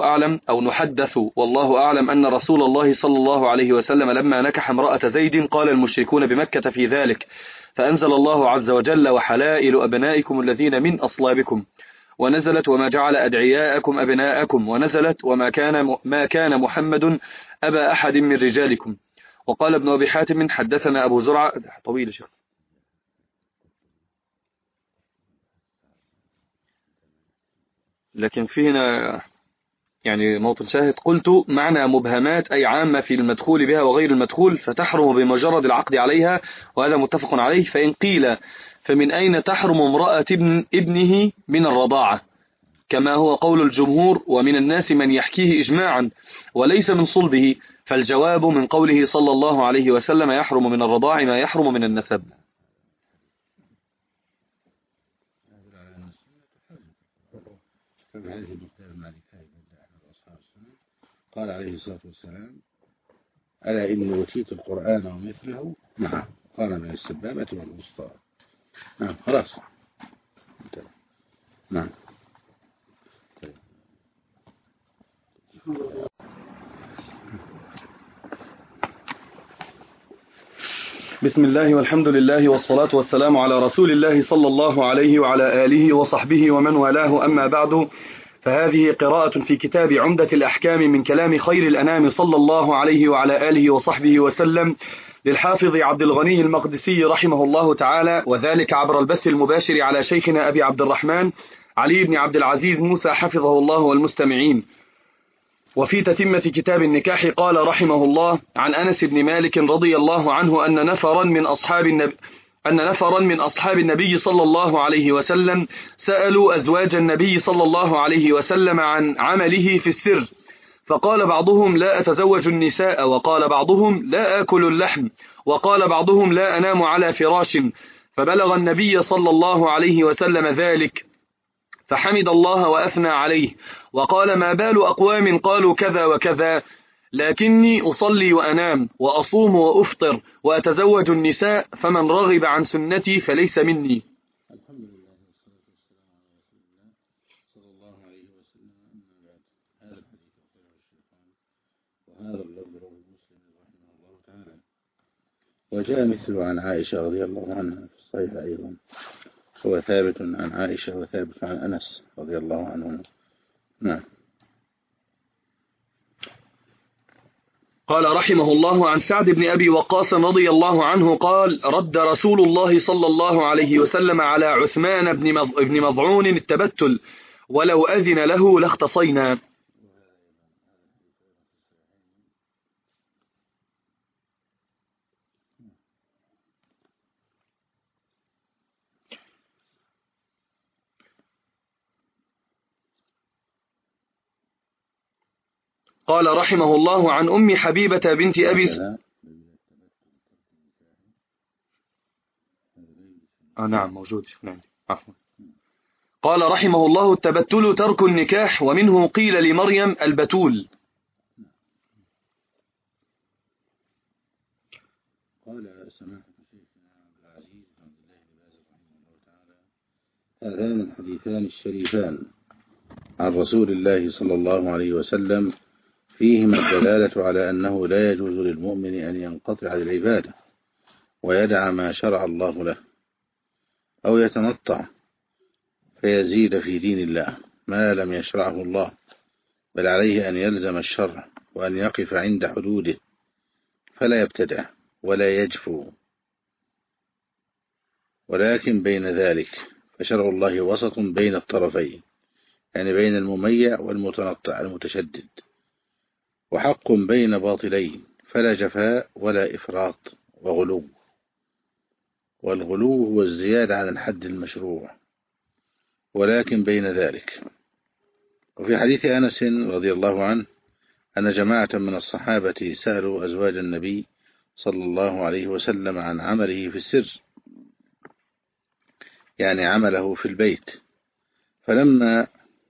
أعلم أن رسول الله صلى الله عليه وسلم لما نكح امرأة زيد قال المشركون بمكة في ذلك فأنزل الله عز وجل وحلائل أبنائكم الذين من أصلابكم ونزلت وما جعل أدعياءكم أبناءكم ونزلت ما كان محمد أبا أحد من رجالكم. وقال ابن أبي حاتم حدثنا أبو زرعة طويل شيخ لكن فينا يعني موطن شاهد قلت معنى مبهمات أي عامة في المدخول بها وغير المدخول فتحرم بمجرد العقد عليها وهذا متفق عليه. فإن قيل فمن أين تحرم امرأة ابنه من الرضاعة كما هو قول الجمهور ومن الناس من يحكيه إجماعا وليس من صلبه فالجواب من قوله صلى الله عليه وسلم يحرم من الرضاع ما يحرم من النسب. في حديث المقدار المالكي عند أحمد وأصحاب السنة قال عليه الصلاة والسلام: ألا إني أوتيت القرآن ومثله معه، قال من السبابة والوسطى. نعم خلاص. نعم. بسم الله والحمد لله والصلاة والسلام على رسول الله صلى الله عليه وعلى آله وصحبه ومن والاه، أما بعد، فهذه قراءة في كتاب عمدة الأحكام من كلام خير الأنام صلى الله عليه وعلى آله وصحبه وسلم للحافظ عبد الغني المقدسي رحمه الله تعالى، وذلك عبر البث المباشر على شيخنا أبي عبد الرحمن علي بن عبد العزيز موسى حفظه الله والمستمعين. وفي تتمة كتاب النكاح قال رحمه الله: عن أنس بن مالك رضي الله عنه أن نفرا من أصحاب النبي صلى الله عليه وسلم سألوا أزواج النبي صلى الله عليه وسلم عن عمله في السر، فقال بعضهم: لا أتزوج النساء، وقال بعضهم: لا آكل اللحم، وقال بعضهم: لا أنام على فراش. فبلغ النبي صلى الله عليه وسلم ذلك، فحمد الله وأثنى عليه، وقال: ما بال أقوام قالوا كذا وكذا، لكني أصلي وأنام وأصوم وأفطر وأتزوج النساء، فمن رغب عن سنتي فليس مني. الحمد لله والصلاة والسلام على رسول الله صلى الله عليه وسلم. أما بعد، هذا الحديث أخرجه الشيخان وهذا اللفظ رواه مسلم رحمه الله تعالى. وجاء مثله عن عائشة رضي الله عنها في الصحيح أيضا، هو ثابت عن عائشة وثابت عن أنس رضي الله عنه. نعم. قال رحمه الله: عن سعد بن أبي وقاص رضي الله عنه قال: رد رسول الله صلى الله عليه وسلم على عثمان بن مضعون التبتل، ولو أذن له لاختصينا. قال رحمه الله: عن أم حبيبة بنت أبي نعم موجود عندي. قال رحمه الله: التبتل ترك النكاح، ومنه قيل لمريم البتول. قال سماحة شيخنا عبد العزيز بن عبد الله بن باز رحمه الله تعالى: هذان الحديثان الشريفان عن رسول الله صلى الله عليه وسلم فيهما الدلالة على أنه لا يجوز للمؤمن أن ينقطع للعبادة ويدع ما شرع الله له، أو يتنطع فيزيد في دين الله ما لم يشرعه الله، بل عليه أن يلزم الشرع وأن يقف عند حدوده، فلا يبتدع ولا يجفو، ولكن بين ذلك فشرع الله وسط بين الطرفين، يعني بين المميع والمتنطع المتشدد، وحق بين باطلين، فلا جفاء ولا إفراط وغلو، والغلو هو الزيادة عن الحد المشروع، ولكن بين ذلك. وفي حديث أنس رضي الله عنه أن جماعة من الصحابة سألوا أزواج النبي صلى الله عليه وسلم عن عمله في السر، يعني عمله في البيت، فلما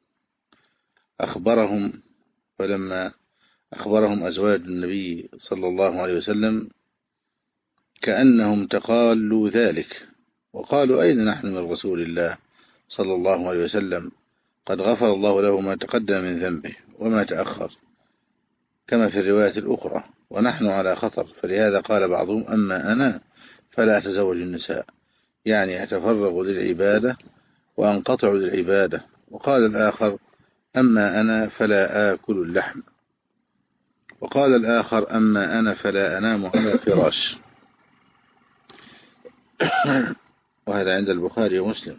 أخبرهم أزواج النبي صلى الله عليه وسلم كأنهم تقالوا ذلك، وقالوا: أين نحن من رسول الله صلى الله عليه وسلم؟ قد غفر الله له ما تقدم من ذنبه وما تأخر، كما في الرواية الأخرى، ونحن على خطر. فلهذا قال بعضهم: أما أنا فلا أتزوج النساء، يعني أتفرغ للعبادة وأنقطع للعبادة. وقال الآخر: أما أنا فلا آكل اللحم. وقال الآخر: أما أنا فلا أنام على فراش. وهذا عند البخاري ومسلم.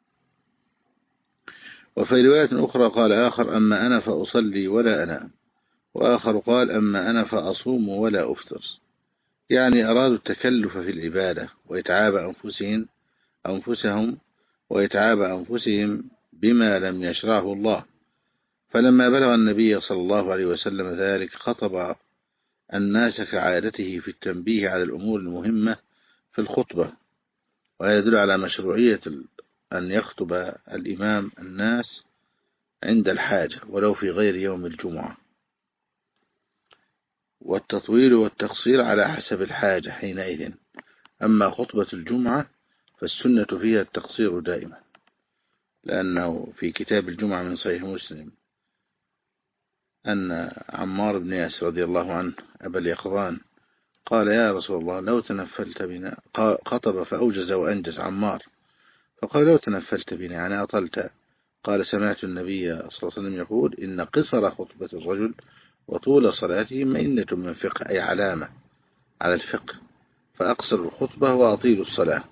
وفي رواية أخرى قال آخر: أما أنا فأصلي ولا أنام. وآخر قال: أما أنا فأصوم ولا أفطر. يعني أرادوا التكلف في العبادة وإتعاب أنفسهم وإتعاب أنفسهم بما لم يشرعه الله. فلما بلغ النبي صلى الله عليه وسلم ذلك خطب الناس كعادته في التنبيه على الأمور المهمة في الخطبة، ويدل على مشروعية أن يخطب الإمام الناس عند الحاجة ولو في غير يوم الجمعة، والتطويل والتقصير على حسب الحاجة حينئذ. أما خطبة الجمعة فالسنة فيها التقصير دائما، لأنه في كتاب الجمعة من صحيح مسلم أن عمار بن ياسر رضي الله عنه أبا اليقظان قال يا رسول الله لو تنفلت بنا، خطب فأوجز وأنجز عمار، فقال لو تنفلت بنا يعني أطلت، قال سمعت النبي صلى الله عليه وسلم يقول إن قصر خطبة الرجل وطول صلاته مئنة من فقه، أي علامة على الفقه، فأقصر الخطبة وأطيل الصلاة.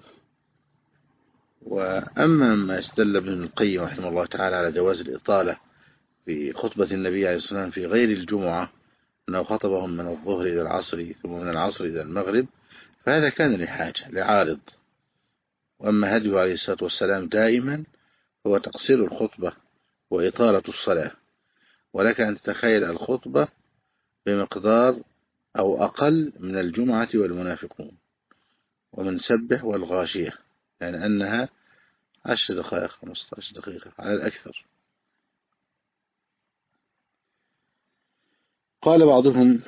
وأما ما استدل ابن القيم رحمه الله تعالى على جواز الإطالة في خطبة النبي عليه الصلاة والسلام في غير الجمعة، أنه خطبهم من الظهر إلى العصر ثم من العصر إلى المغرب، فهذا كان لحاجة لعارض. وأما هديه عليه الصلاة والسلام دائما هو تقصير الخطبة وإطالة الصلاة. ولك أن تتخيل الخطبة بمقدار أو أقل من الجمعة والمنافقون ومن سبح والغاشية، يعني أنها 10 دقائق 15 دقيقة على الأكثر. قال بعضهم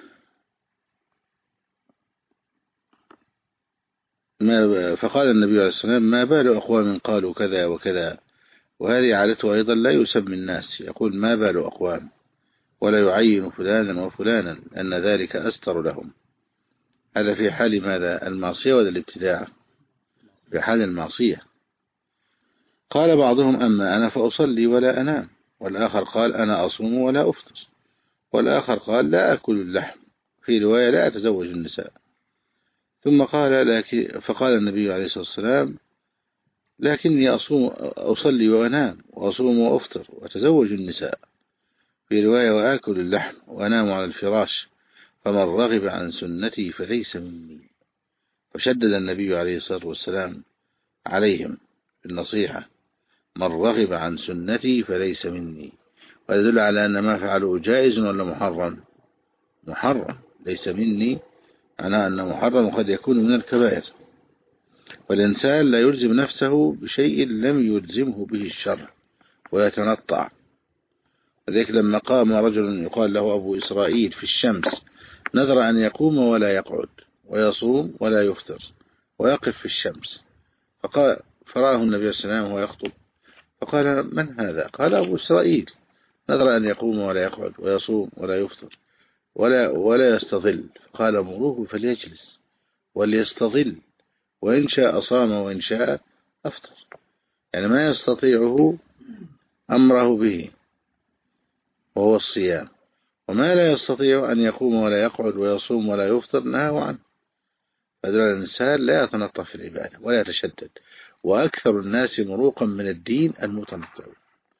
فقال النبي عليه الصلاة والسلام ما بال أقوام قالوا كذا وكذا، وهذه عادته أيضا لا يسمي الناس، يقول ما بال أقوام ولا يعين فلانا وفلانا أن ذلك أستر لهم. هذا في حال ماذا؟ المعصية ولا الابتداع؟ في حال المعصية. قال بعضهم أما أنا فأصلي ولا أنام، والآخر قال أنا أصوم ولا أفطر، والآخر قال لا أكل اللحم، في رواية لا أتزوج النساء. ثم قال فقال النبي عليه الصلاة والسلام لكني أصلي وأنام وأصوم وأفطر وأتزوج النساء، في رواية وآكل اللحم وأنام على الفراش، فمن رغب عن سنتي فليس مني. فشدد النبي عليه الصلاة والسلام عليهم بالنصيحة، من رغب عن سنتي فليس مني، ويدل على أن ما فعله جائز ولا محرم؟ محرم. ليس مني معناه أنه محرم وقد يكون من الكبائر، والإنسان لا يلزم نفسه بشيء لم يلزمه به الشرع ويتنطع. وذلك لما قام رجل يقال له أبو إسرائيل في الشمس نذر أن يقوم ولا يقعد ويصوم ولا يفطر ويقف في الشمس، فرآه النبي صلى الله عليه وسلم وهو يخطب فقال من هذا؟ قال أبو إسرائيل نذر أن يقوم ولا يقعد ويصوم ولا يفطر ولا يستظل، قال مروه فليجلس وليستظل، وإن شاء صام وإن شاء أفطر. يعني ما يستطيعه أمره به وهو الصيام، وما لا يستطيع أن يقوم ولا يقعد ويصوم ولا يفطر نهاه عنه. فدل الإنسان لا يتنطع في العبادة ولا يتشدد، وأكثر الناس مروقا من الدين المتنطعون،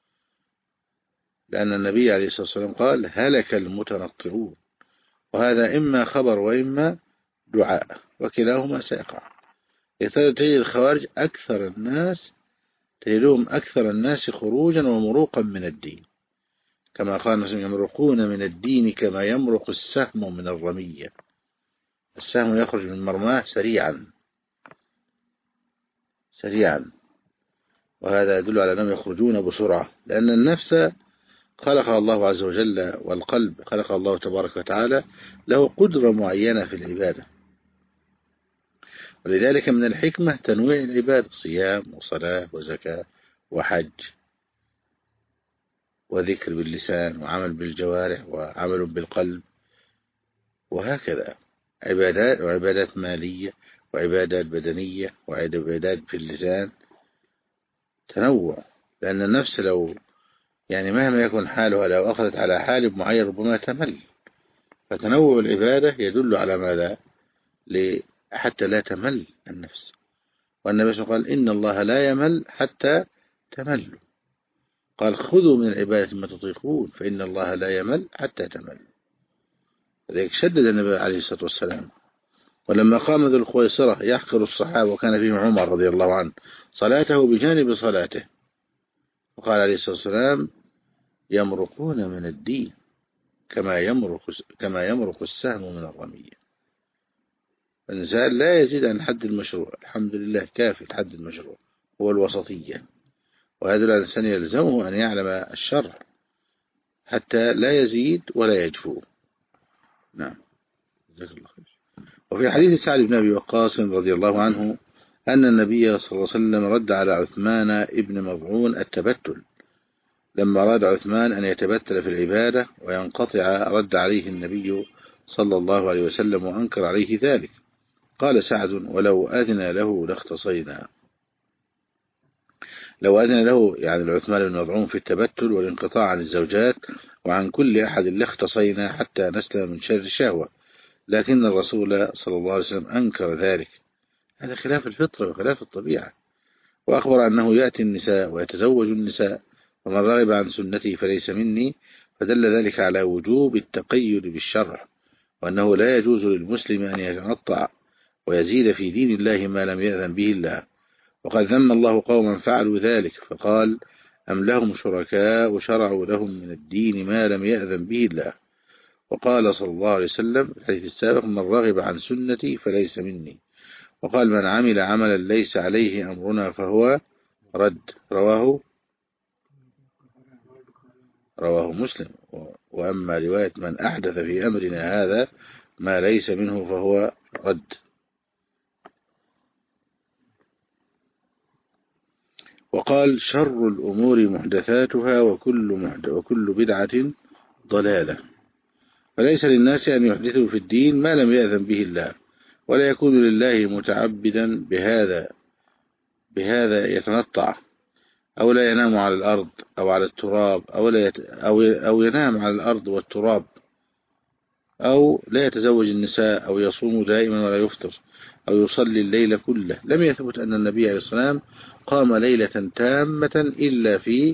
لأن النبي عليه الصلاة والسلام قال هلك المتنطعون، وهذا إما خبر وإما دعاء، وكلاهما سيقع. تجد الخوارج تجدهم أكثر الناس خروجا ومروقا من الدين، كما قال يمرقون من الدين كما يمرق السهم من الرمية. السهم يخرج من مرماه سريعا، وهذا يدل على أنهم يخرجون بسرعة، لأن النفس خلق الله عز وجل، والقلب خلق الله تبارك وتعالى له قدرة معينة في العبادة، ولذلك من الحكمة تنويع العبادة، صيام وصلاة وزكاة وحج وذكر باللسان وعمل بالجوارح وعمل بالقلب، وهكذا وعبادات مالية وعبادات بدنية وعبادات في اللسان، تنوع. لأن النفس لو يعني مهما يكون حالها لو أخذت على حال معين ربما تمل، فتنوع العبادة يدل على ماذا؟ حتى لا تمل النفس. والنبي صلى الله عليه وسلم قال إن الله لا يمل حتى تملوا، قال خذوا من العبادة ما تطيقون فإن الله لا يمل حتى تملوا. لذلك شدد النبي عليه الصلاة والسلام. ولما قام ذو الخويصرة يحقر الصحابة وكان فيهم عمر رضي الله عنه صلاته بجانب صلاته، وقال عليه الصلاة والسلام يمرقون من الدين كما يمرق السهم من الرمية. الإنسان لا يزيد عن حد المشروع، الحمد لله كافي حد المشروع هو الوسطية، وهذا الإنسان يلزمه أن يعلم الشرع حتى لا يزيد ولا يجفو. نعم. جزاك الله خير. وفي حديث سعد بن أبي وقاص رضي الله عنه أن النبي صلى الله عليه وسلم رد على عثمان ابن مظعون التبتل، لما أراد عثمان أن يتبتل في العبادة وينقطع، رد عليه النبي صلى الله عليه وسلم وأنكر عليه ذلك. قال سعد: ولو أذن له لاختصينا. لو أذن له يعني العثمان بن مظعون في التبتل والانقطاع عن الزوجات وعن كل أحد لاختصينا حتى نسلم من شر الشهوة، لكن الرسول صلى الله عليه وسلم أنكر ذلك. هذا خلاف الفطرة وخلاف الطبيعة. وأخبر أنه يأتي النساء ويتزوج النساء، ومن رغب عن سنتي فليس مني، فدل ذلك على وجوب التقيد بالشرع، وأنه لا يجوز للمسلم أن يتنطع ويزيد في دين الله ما لم يأذن به الله. وقد ذم الله قوما فعلوا ذلك فقال: أم لهم شركاء شرعوا لهم من الدين ما لم يأذن به الله. وقال صلى الله عليه وسلم في الحديث السابق: من رغب عن سنتي فليس مني. وقال: من عمل عملا ليس عليه أمرنا فهو رد. رواه مسلم. وأما رواية من أحدث في أمرنا هذا ما ليس منه فهو رد. وقال: شر الأمور محدثاتها وكل بدعة ضلالة. فليس للناس أن يحدثوا في الدين ما لم يأذن به الله، ولا يكون لله متعبدا بهذا يتنطع، أو لا ينام على الأرض أو على التراب، أو ينام على الأرض والتراب، أو لا يتزوج النساء، أو يصوم دائما ولا يفطر، أو يصلي الليل كله. لم يثبت أن النبي عليه الصلاة والسلام قام ليلة تامة إلا في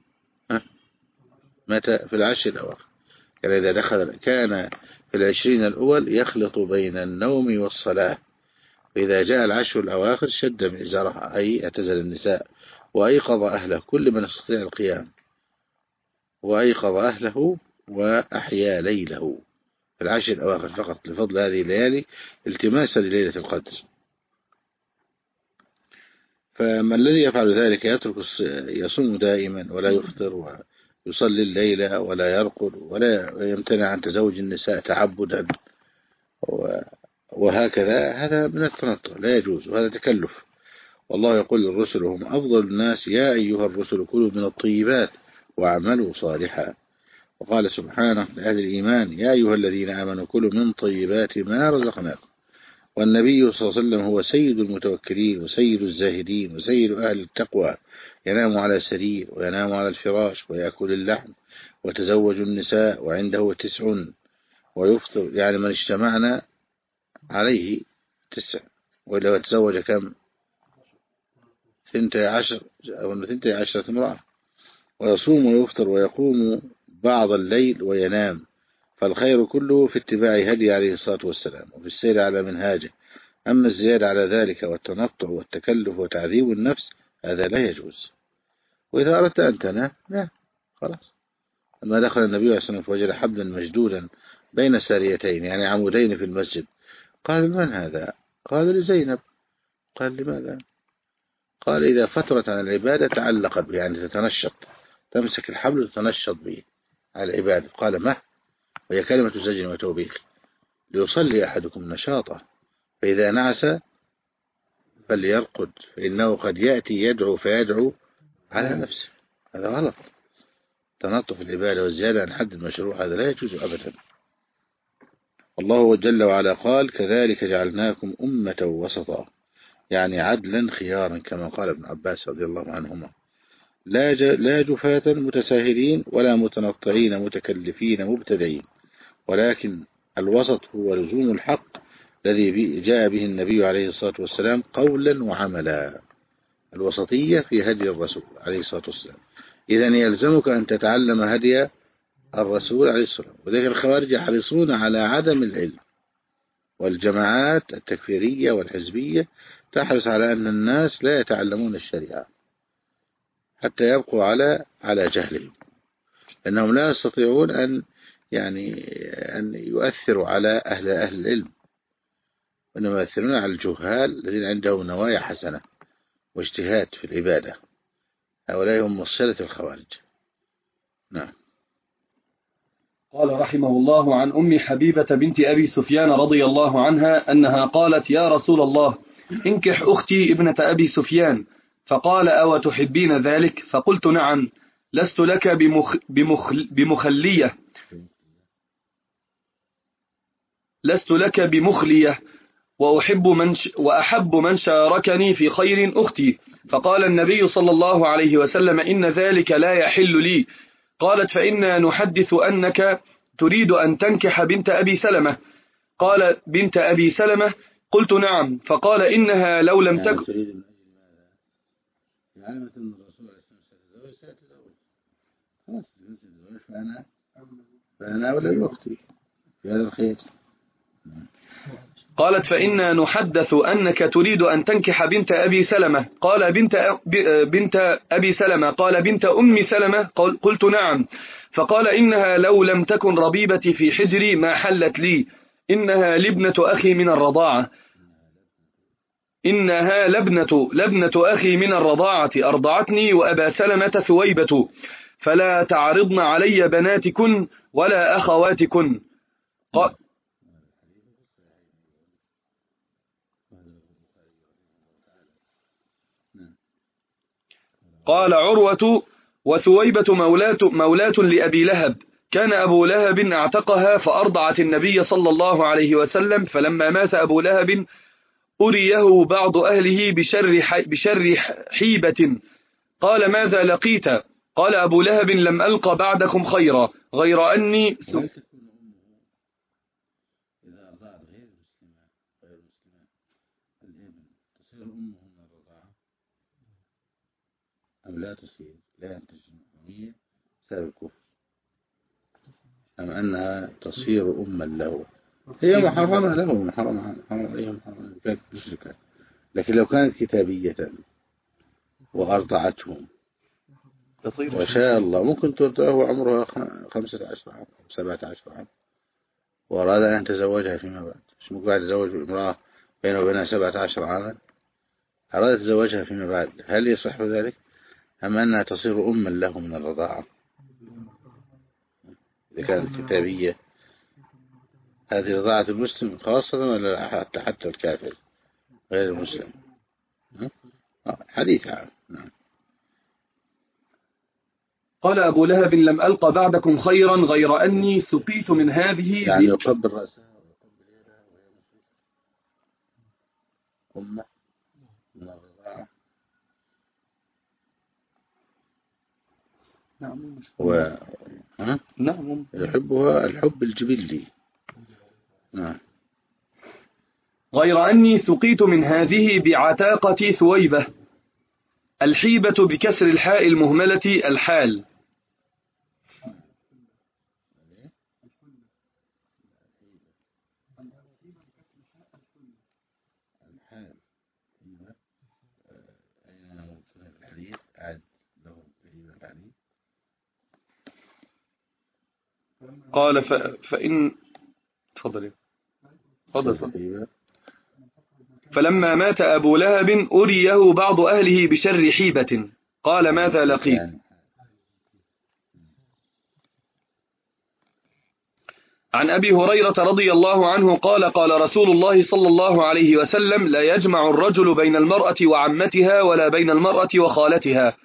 متى؟ في العشر الأواخر. يعني إذا كان في 20 الأول يخلط بين النوم والصلاة، فإذا جاء العشر الأواخر شد من إزارها، أي اعتزل النساء وأيقظ أهله، كل من يستطيع القيام، وأيقظ أهله وأحيا ليله في العشر الأواخر فقط، لفضل هذه الليالي التماسا لليلة القدر. فما الذي يفعل ذلك يترك يصوم دائما ولا يفطر، ويصلي الليل ولا يرقد، ولا يمتنع عن تزوج النساء تعبدا وهكذا، هذا من التنطع لا يجوز، وهذا تكلف. والله يقول للرسل هم أفضل الناس: يا أيها الرسل كلوا من الطيبات واعملوا صالحا. وقال سبحانه لأهل الإيمان: يا أيها الذين آمنوا كلوا من طيبات ما رزقناكم. والنبي صلى الله عليه وسلم هو سيد المتوكلين وسيد الزاهدين وسيد أهل التقوى، ينام على سرير وينام على الفراش ويأكل اللحم وتزوج النساء وعنده 9 ويفطر، يعني من اجتمعنا عليه 9، ولو تزوج كم؟ 12 أو 12 امرأة. ويصوم ويفطر ويقوم بعض الليل وينام، فالخير كله في اتباع هدي عليه الصلاة والسلام وفي السير على منهاجه. أما الزيادة على ذلك والتنطع والتكلف وتعذيب النفس هذا لا يجوز. وإذا أردت أن تنام لا، خلاص. لما دخل النبي عليه الصلاة والسلام فوجد حبلا مشدودا بين ساريتين، يعني عمودين في المسجد. قال: من هذا؟ قال: لزينب. قال: لماذا؟ قال: إذا فترت عن العبادة تعلقت به، يعني تتنشط، تمسك الحبل وتتنشط به على العبادة. قال: ما وهي كلمة زجر وتوبيخ، ليصلي أحدكم نشاطه، فإذا نعس فليرقد، فإنه قد يأتي يدعو فيدعو على نفسه. هذا غلط. تنطف العبادة والزيادة عن حد المشروع هذا لا يجوز أبدا. الله جل وعلا قال: كذلك جعلناكم أمة وسطا، يعني عدلا خيارا، كما قال ابن عباس رضي الله عنهما: لا جفاة متساهلين ولا متنطعين متكلفين مبتدعين، ولكن الوسط هو لزوم الحق الذي جاء به النبي عليه الصلاة والسلام قولا وعملا، الوسطية في هدي الرسول عليه الصلاة والسلام. إذن يلزمك أن تتعلم هدي الرسول عليه الصلاة والسلام. وذلك الخوارج يحرصون على عدم العلم، والجماعات التكفيرية والحزبية تحرص على أن الناس لا يتعلمون الشريعة حتى يبقوا على جهلهم، لأنهم لا يستطيعون أن يؤثروا على أهل العلم، وإنما يؤثرون على الجهال الذين عندهم نوايا حسنة واجتهاد في العبادة. هؤلاء هم مصلة الخوارج. نعم. قال رحمه الله عن أم حبيبة بنت أبي سفيان رضي الله عنها أنها قالت: يا رسول الله، انكح أختي ابنة أبي سفيان. فقال: أو تحبين ذلك؟ فقلت: نعم. لست لك بمخلية، لست لك بمخلية، وأحب من شاركني في خير أختي. فقال النبي صلى الله عليه وسلم: إن ذلك لا يحل لي. قالت: فإنا نحدث أنك تريد أن تنكح بنت أبي سلمة. قال: بنت أبي سلمة؟ قلت: نعم. فقال: إنها لو لم يعني تكن تريد من أجل ماذا؟ علمت أن الرسول عليه الصلاة والسلام سيتزوج، خلاص سيتزوج، فأنا أولى بأختي في هذا الخير. قالت: فإنا نحدث أنك تريد أن تنكح بنت أبي سلمة. قال: بنت أبي سلمة؟ قال: بنت أم سلمة؟ قلت: نعم. فقال: إنها لو لم تكن ربيبتي في حجري ما حلت لي. إنها لابنة أخي من الرضاعة. إنها لبنة أخي من الرضاعة، أرضعتني وأبا سلمة ثويبة، فلا تعرضن علي بناتكن ولا أخواتكن. قال عروة: وثويبة مولاة لأبي لهب، كان أبو لهب اعتقها فأرضعت النبي صلى الله عليه وسلم، فلما مات أبو لهب أريه بعض أهله بشر حيبة. قال: ماذا لقيت؟ قال أبو لهب: لم ألق بعدكم خيرا، غير أني وهل تكون أمه إذا أرضعت غير مسلمة الابن تصير أمه من الرضاعة أم لا تصير؟ لا ينتج الأمية بسبب الكفر، أم أنها تصير أما له؟ هي محرمة له، محرم عليهم، محرم كانت مشركة. لكن لو كانت كتابية وأرضعتهم وشاء الله ممكن ترضعه عمرها 15 عام 17 عام وأراد أن يتزوجها فيما بعد، مش ممكن بعد يتزوج امرأة بينه وبينها 17 عاما، أراد يتزوجها فيما بعد، هل يصح ذلك؟ أم أنها تصير أما له من الرضاعة إذا كانت كتابية؟ هذه رضاعة المسلم خاصة ولا حتى الكافر غير المسلم؟ حديث عام. نعم. قال أبو لهب: لم ألق بعدكم خيرا، غير أني سقيت من هذه يعني يقبل رأسها ويقبل يدها وهي أمة من الرضاعة. نعم. نعم. يحبها الحب الجبلي. نعم. غير أني سقيت من هذه بعتاقة ثويبة. الحيبة بكسر الحاء المهملة الحال. قال: فإن تفضل. فلما مات أبو لهب أريه بعض أهله بشر حيبة. قال: ماذا لقيت؟ عن أبي هريرة رضي الله عنه قال: قال رسول الله صلى الله عليه وسلم: لا يجمع الرجل بين المرأة وعمتها ولا بين المرأة وخالتها.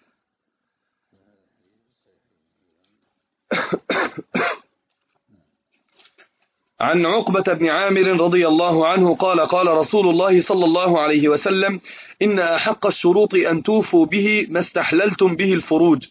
عن عقبة بن عامر رضي الله عنه قال: قال رسول الله صلى الله عليه وسلم: إن أحق الشروط أن توفوا به ما استحللتم به الفروج.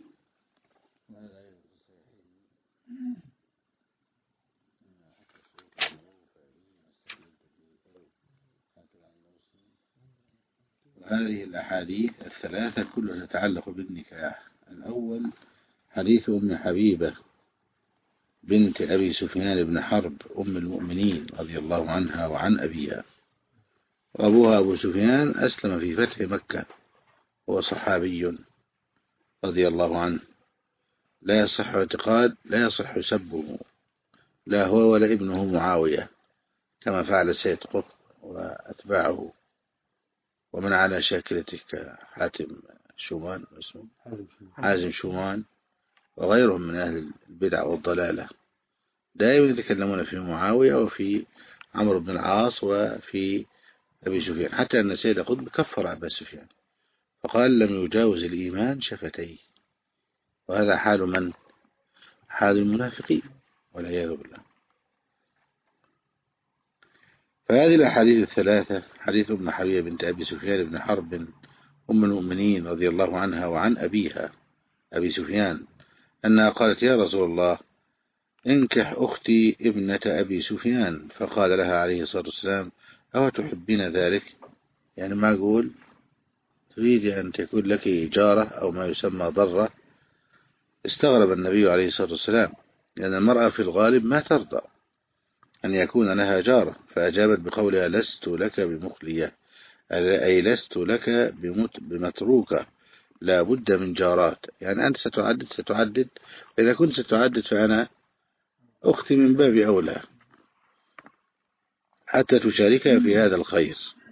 هذه الأحاديث الثلاثة كلها تتعلق بالنكاح. الأول حديث أم حبيبة بنت أبي سفيان بن حرب أم المؤمنين رضي الله عنها وعن أبيها، وأبوها أبو سفيان أسلم في فتح مكة، هو صحابي رضي الله عنه، لا يصح اعتقاد، لا يصح سبه، لا هو ولا ابنه معاوية كما فعل سيد قطب وأتباعه ومن على شاكلته كحاتم شومان اسمه حازم شومان وغيرهم من أهل البدع والضلالة دائما يتكلمون في معاوية وفي عمرو بن العاص وفي أبي سفيان، حتى أن سيد قطب كفر أبا سفيان فقال لم يجاوز الإيمان شفتيه، وهذا حال من؟ حال المنافقين والعياذ بالله. فهذه الأحاديث الثلاثة، حديث أم حبيبة بنت أبي سفيان بن حرب أم المؤمنين رضي الله عنها وعن أبيها أبي سفيان أنها قالت يا رسول الله انكح أختي ابنة أبي سفيان، فقال لها عليه الصلاة والسلام أو تحبين ذلك؟ يعني ما أقول تريد أن تكون لك جارة أو ما يسمى ضرة. استغرب النبي عليه الصلاة والسلام لأن المرأة في الغالب ما ترضى أن يكون لها جارة، فأجابت بقولها لست لك بمخلية، أي لست لك بمتروكة، لا بد من جارات. يعني أنت ستعدد وإذا كنت ستعدد فأنا أختي من باب أولى حتى تشاركها في هذا الخير.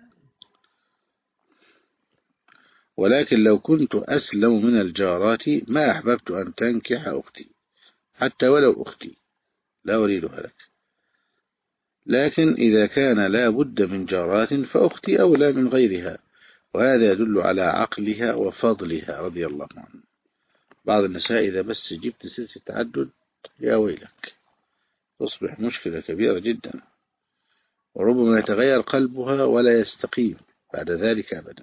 ولكن لو كنت أسلم من الجارات ما أحببت أن تنكح أختي حتى ولو أختي، لا أريدها لك، لكن إذا كان لا بد من جارات فأختي أولى من غيرها، وهذا يدل على عقلها وفضلها رضي الله عنه. بعض النساء إذا بس جبت سلسلة التعدد يا ويلك تصبح مشكلة كبيرة جدا، وربما يتغير قلبها ولا يستقيم بعد ذلك أبدا،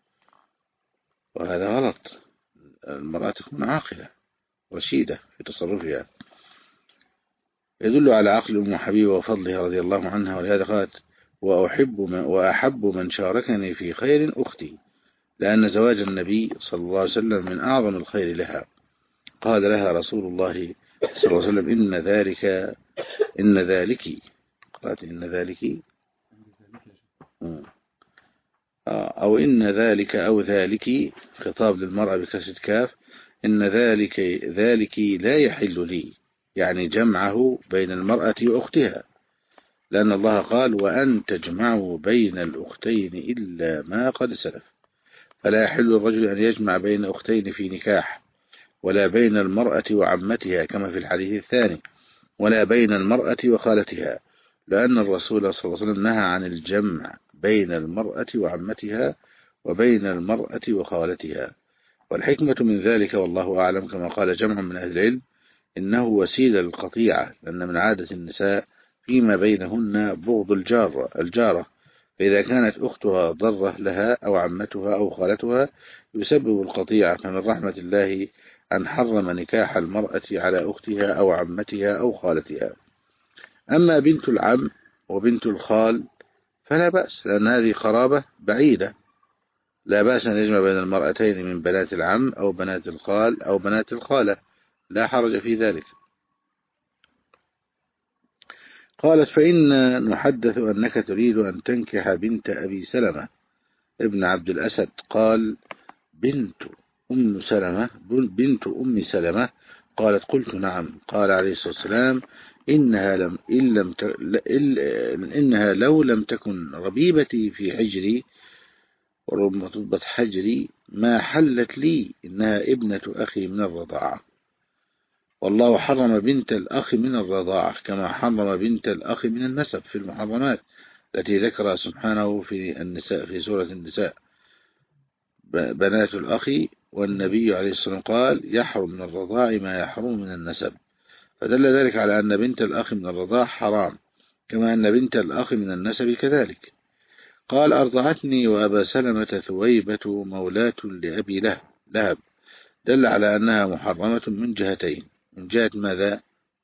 وهذا غلط. المرأة تكون عاقلة رشيدة في تصرفها. يدل على عقل أم حبيبة وفضلها رضي الله عنها، ولهذا قالت وأحب من شاركني في خير أختي، لأن زواج النبي صلى الله عليه وسلم من أعظم الخير لها. قال لها رسول الله صلى الله عليه وسلم إن ذلك قالت إن ذلك أو إن ذلك أو ذلك خطاب للمرأة بكسر كاف، إن ذلك لا يحل لي، يعني جمعه بين المرأة وأختها، لأن الله قال وأن تجمعوا بين الأختين إلا ما قد سلف، فلا يحل الرجل أن يجمع بين أختين في نكاح، ولا بين المرأة وعمتها كما في الحديث الثاني، ولا بين المرأة وخالتها، لأن الرسول صلى الله عليه وسلم نهى عن الجمع بين المرأة وعمتها وبين المرأة وخالتها. والحكمة من ذلك والله أعلم كما قال جمع من أهل العلم إنه وسيلة للقطيعة، لأن من عادة النساء فيما بينهن بغض الجارة، فإذا كانت أختها ضرة لها أو عمتها أو خالتها يسبب القطيعة، فمن رحمة الله أن حرم نكاح المرأة على أختها أو عمتها أو خالتها. أما بنت العم وبنت الخال فلا بأس، لأن هذه قرابة بعيدة، لا بأس أن يجمع بين المرأتين من بنات العم أو بنات الخال أو بنات الخالة، لا حرج في ذلك. قالت فإن نحدث أنك تريد أن تنكح بنت أبي سلمة ابن عبد الأسد. قال بنت أم سلمة. قالت قلت نعم. قال عليه الصلاة والسلام إنها لو لم تكن ربيبتي في حجري، وربما تضبط حجري، ما حلت لي، إنها ابنة أخي من الرضاعة، والله حرم بنت الأخ من الرضاعة كما حرم بنت الأخ من النسب في المحرمات التي ذكرها سبحانه في النساء في سورة النساء، بنات الأخ، والنبي عليه الصلاة والسلام قال يحرم من الرضاع ما يحرم من النسب، فدل ذلك على أن بنت الأخ من الرضاع حرام كما أن بنت الأخ من النسب كذلك. قال أرضعتني وأبا سلمة ثويبة مولاة لأبي لهب، دل على أنها محرمة من جهتين، من جهة ماذا؟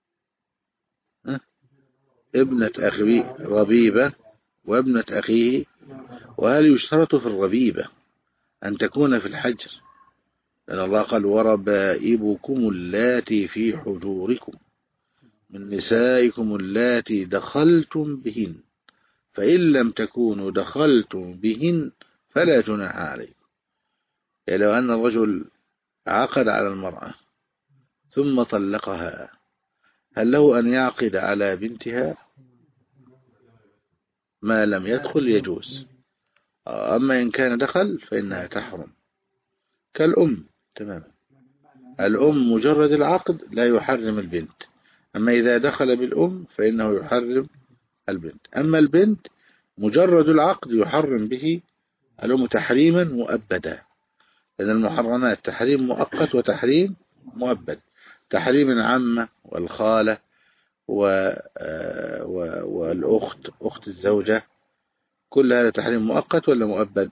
ابنة أخي ربيبة وابنة أخيه. وهل يشترط في الربيبة أن تكون في الحجر؟ لأن الله قال وربائبكم اللاتي في حجوركم من نسائكم اللاتي دخلتم بهن، فإن لم تكونوا دخلتم بهن فلا جناح عليكم. يعني لو أن الرجل عقد على المرأة ثم طلقها هل له أن يعقد على بنتها؟ ما لم يدخل يجوز، أما إن كان دخل فإنها تحرم. كالأم تماما. الأم مجرد العقد لا يحرم البنت، أما إذا دخل بالأم فإنه يحرم البنت. أما البنت مجرد العقد يحرم به الأم تحريما مؤبدا، لأن المحرمات تحريم مؤقت وتحريم مؤبد. تحريم العمة والخالة والأخت، أخت الزوجة، كل هذا تحريم مؤقت ولا مؤبد؟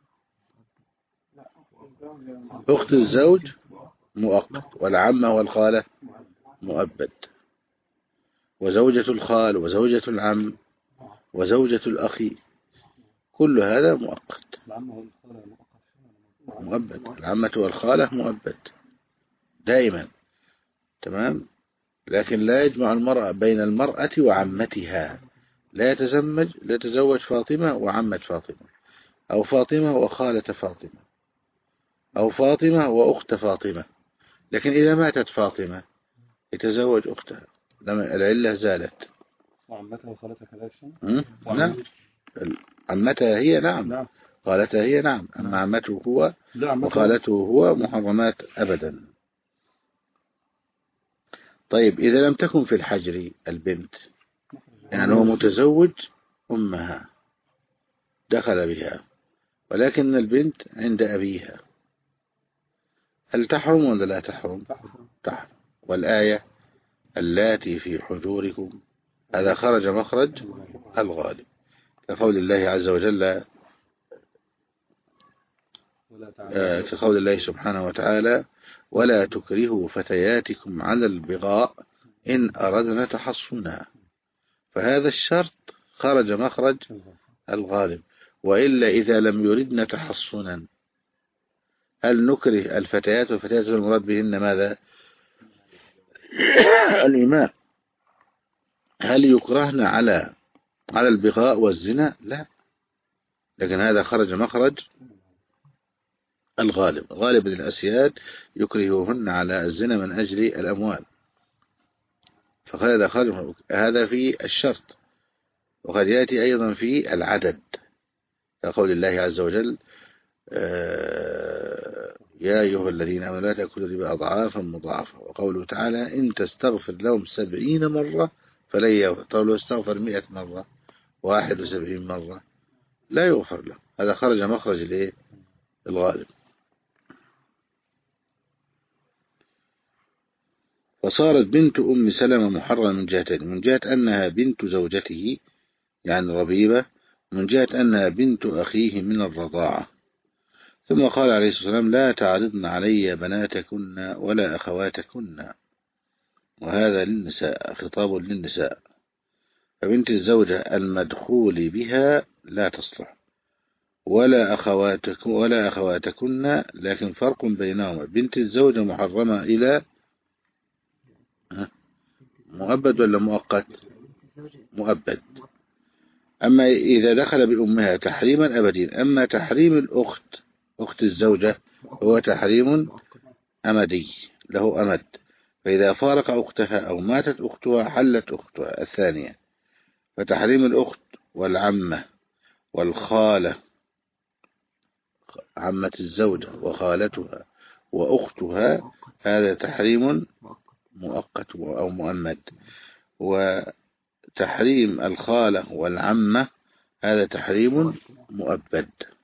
أخت الزوج مؤقت، والعمة والخالة مؤبد، وزوجة الخال وزوجة العم وزوجة الأخ كل هذا مؤقت مؤبد. العمة والخالة مؤبد دائما تمام. لكن لا يجمع المرأة بين المرأة وعمتها، لا يتزوج فاطمة وعمة فاطمة، أو فاطمة وخالة فاطمة، أو فاطمة وأخت فاطمة. لكن إذا ماتت فاطمة يتزوج أختها، لما العلة زالت. وعمتها وخالتها كذلك؟ نعم، عمتها هي نعم، خالتها هي نعم، أما عمته هو وخالته هو محرمات أبدا. طيب إذا لم تكن في الحجر البنت، يعني هو متزوج أمها دخل بها، ولكن البنت عند أبيها، هل تحرم ولا لا تحرم؟ تحرم. والآية اللاتي في حجوركم، هذا خرج مخرج الغالب، كقول الله عز وجل، كقول الله سبحانه وتعالى: ولا تكرهوا فتياتكم على البغاء إن أردنا تحصنا. فهذا الشرط خرج مخرج الغالب. وإلا إذا لم يردن تحصنا، هل نكره الفتيات؟ والفتيات المراد بهن ماذا؟ الإماء. هل يكرهن على البغاء والزنا؟ لا، لكن هذا خرج مخرج الغالب. غالب الأسياد يكرهوهن على الزنا من أجل الأموال، فهذا خرج. هذا في الشرط. وقد يأتي أيضا في العدد، كقول الله عز وجل: يا أيها الذين آمنوا لا تأكلوا الربا أضعافا مضاعفة. وقوله تعالى: إن تستغفر لهم 70 مرة فلن يغفر. طب لو استغفر 100 مرة 71 مرة لا يغفر له. هذا خرج مخرج الغالب. فصارت بنت أم سلمة محرمة من جهتين: من جهة أنها بنت زوجته يعني ربيبة، من جهة أنها بنت أخيه من الرضاعة. ثم قال عليه الصلاة والسلام: لا تعرضن علي بناتكن ولا أخواتكن. وهذا للنساء، خطاب للنساء. فبنت الزوجة المدخول بها لا تصلح، ولا أخواتكن، لكن فرق بينهما: بنت الزوجة محرمة إلى مؤبد ولا مؤقت؟ مؤبد. أما إذا دخل بأمها تحريما أبديا. أما تحريم الأخت، أخت الزوجة، هو تحريم أمدي، له أمد. فإذا فارق أختها أو ماتت أختها حلت أختها الثانية. فتحريم الأخت والعمة والخالة، عمة الزوجة وخالتها وأختها، هذا تحريم مؤقت أو مؤمد. وتحريم الخالة والعمة هذا تحريم مؤبد.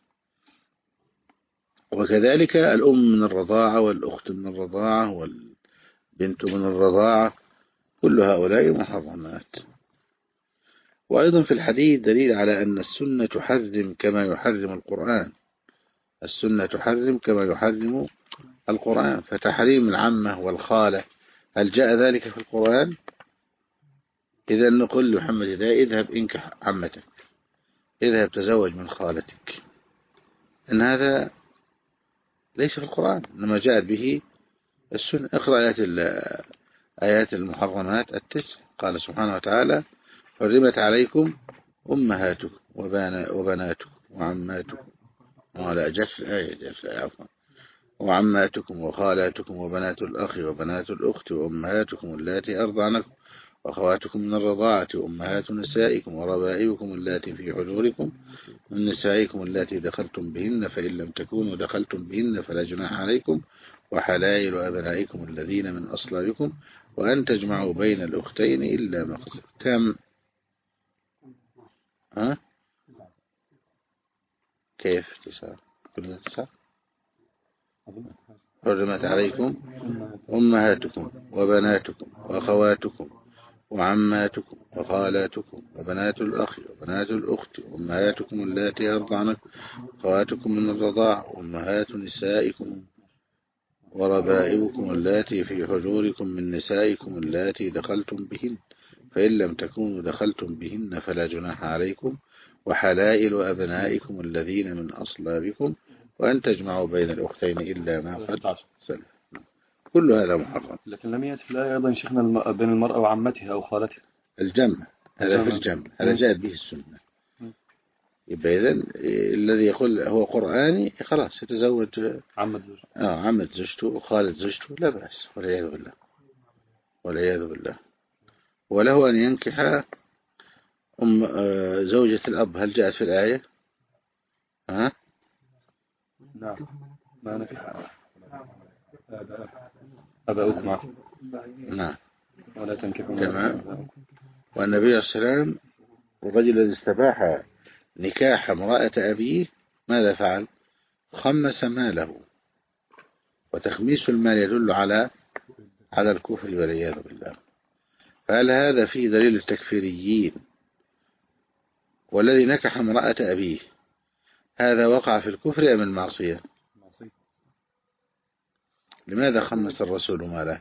وكذلك الأم من الرضاعة والأخت من الرضاعة والبنت من الرضاعة، كل هؤلاء محرمات. وأيضا في الحديث دليل على أن السنة تحرم كما يحرم القرآن. السنة تحرم كما يحرم القرآن. فتحريم العمة والخالة، هل جاء ذلك في القرآن؟ إذا نقول لمحمد: إذا اذهب انكح عمتك، اذهب تزوج من خالتك، إن هذا ليس في القرآن، إنما جاءت به السنة. اقرأ آيات المحرمات التسع. قال سبحانه وتعالى: حرمت عليكم أمهاتكم وبناتكم وعماتكم، ولا جف عفوا، وعماتكم وخالاتكم وبنات الأخ وبنات الأخت وأمهاتكم اللاتي أرضعنكم وأخواتكم من الرضاعة وأمهات نسائكم وربائبكم اللاتي في حجوركم من نسائكم اللاتي دخلتم بهن فإن لم تكونوا دخلتم بهن فلا جناح عليكم وحلائل أبنائكم الذين من أصلابكم وأن تجمعوا بين الأختين إلا ما قد سلف. كم؟ ها؟ كيف 9؟ كلها 9. حرمت عليكم أمهاتكم وبناتكم وأخواتكم وعماتكم وخالاتكم وبنات الأخ وبنات الأخت وأمهاتكم اللاتي أرضعنكم أخواتكم من الرضاع وأمهات نسائكم وربائبكم اللاتي في حجوركم من نسائكم اللاتي دخلتم بهن فإن لم تكونوا دخلتم بهن فلا جناح عليكم وحلائل أبنائكم الذين من أصلابكم وأن تجمعوا بين الأختين إلا ما قد سلف. كل هذا محرم. لكن لم يأتي في الآية أيضا شيخنا بين المرأة وعمتها أو خالتها الجمع هذا في الجمع هذا جاءت به السنة. يبقى إذن الذي يقول هو قرآني خلاص يتزوج عمة زوجته وخالة زوجته لا بأس والعياذ بالله والعياذ بالله. وله أن ينكح زوجة الأب. هل جاءت في الآية؟ ها؟ نعم ما نكح أباؤكم. نعم ولا تنكحوا. تمام. والنبي صلى الله عليه وسلم الرجل الذي استباح نكاح امرأة أبيه ماذا فعل؟ خمس ماله. وتخميس المال يدل على الكفر والعياذ بالله. فهل هذا فيه دليل التكفيريين؟ والذي نكح امرأة أبيه هذا وقع في الكفر أم المعصية؟ لماذا خمس الرسول ماله؟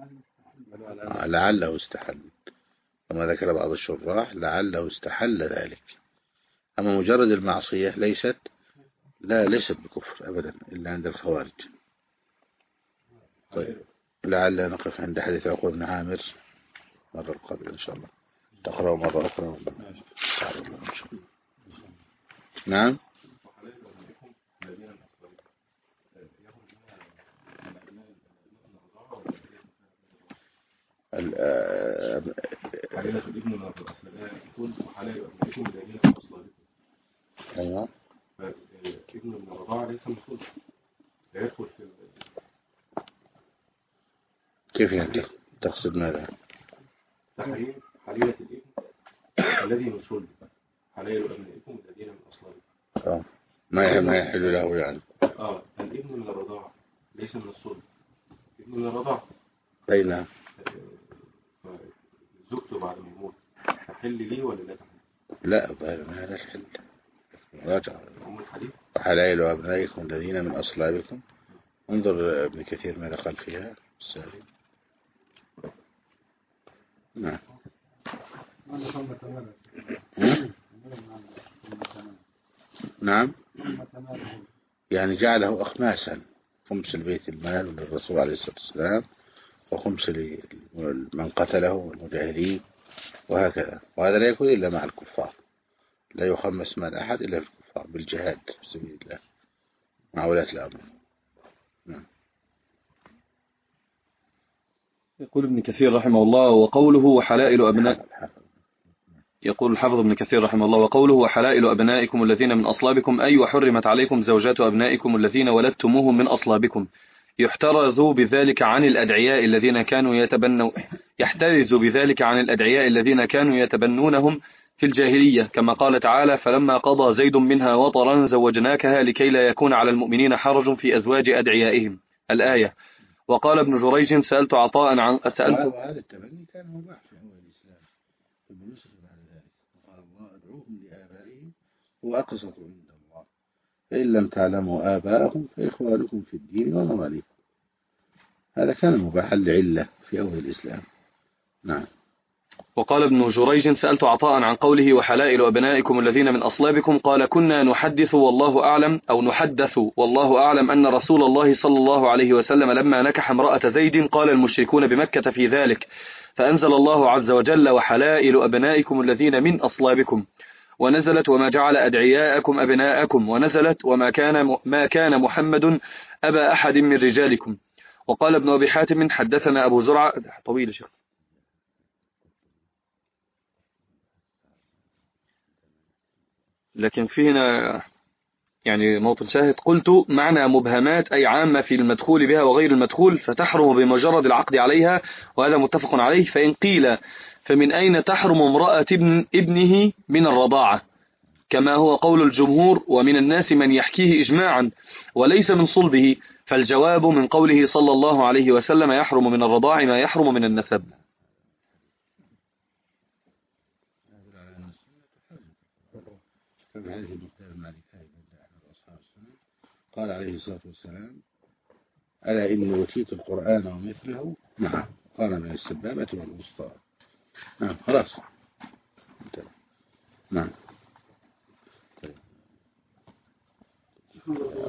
لعله استحل كما ذكر بعض الشراح لعله استحل ذلك. أما مجرد المعصية ليست بكفر أبدا إلا عند الخوارج. طيب لعل نقف عند حديث عقبة بن عامر مرة القادمة إن شاء الله. تقرأ مرة أخرى. نعم. حليلة الابن من الأصلبين يقول وحلال أبنائكم الذين من أصلابكم. أيوة. ابن من الرضاعة ليس مسؤول لا يدخل في كيف يعني تقصد ماذا؟ تحريم حليلة الابن الذي من صلب حلال أبنائكم الذين من أصلابكم. ما يحل له يعني. الابن من الرضاعة ليس من الصلب. ابن من الرضاعة. أي نعم. زوجته بعد ما يموت تحل لي ولا لا تحل؟ لا الظاهر انها لا تحل. راجع أم الحديث وحلائل أبنائكم الذين من أصلابكم. انظر ابن كثير ماذا قال فيها السائل. نعم. نعم يعني جعله أخماسا. خمس البيت المال للرسول عليه الصلاة والسلام وخمس لمن قتله والمجاهدين وهكذا. وهذا لا يكون إلا مع الكفار. لا يخمس مال أحد إلا في الكفار بالجهاد في سبيل الله مع ولاة الأمر. نعم. يقول ابن كثير رحمه الله وقوله وحلائل أبناء. يقول الحافظ ابن كثير رحمه الله وقوله وحلائل أبنائكم الذين من أصلابكم أي وحرمت عليكم زوجات أبنائكم الذين ولدتموهم من أصلابكم يحترزوا بذلك عن الأدعياء الذين كانوا يتبنونهم في الجاهلية كما قال تعالى فلما قضى زيد منها وطرا زوجناكها لكي لا يكون على المؤمنين حرج في أزواج أدعيائهم الآية. وقال ابن جريج سألت عطاء عن هذا التبني كان مباح في أول الإسلام بالنسبة بعد ذلك وقال الله ادعوهم لآبائهم وأقسطوا عند الله فإن لم تعلموا آباءهم فإخوانكم في الدين ومواليكم. هذا كان مباحا لعلة في أول الإسلام. نعم. وقال ابن جريج سألت عطاء عن قوله وحلائل أبنائكم الذين من أصلابكم قال كنا نحدث والله أعلم أن رسول الله صلى الله عليه وسلم لما نكح امرأة زيد قال المشركون بمكة في ذلك فأنزل الله عز وجل وحلائل أبنائكم الذين من أصلابكم ونزلت وما جعل أدعياءكم أبناءكم ونزلت ما كان محمد أبا أحد من رجالكم. وقال ابن أبي حاتم حدثنا أبو زرعة طويل شيخ لكن في هنا يعني موطن شاهد: قلت معنى مبهمات أي عامة في المدخول بها وغير المدخول، فتحرم بمجرد العقد عليها، وهذا متفق عليه. فإن قيل فمن أين تحرم امرأة ابنه من الرضاعة، كما هو قول الجمهور ومن الناس من يحكيه إجماعا وليس من صلبه، فالجواب من قوله صلى الله عليه وسلم: يحرم من الرضاع ما يحرم من النسب. قال عليه الصلاة والسلام: ألا إني أوتيت القرآن ومثله معه، قال: من السبابة والوسطى. نعم، خلاص. نعم.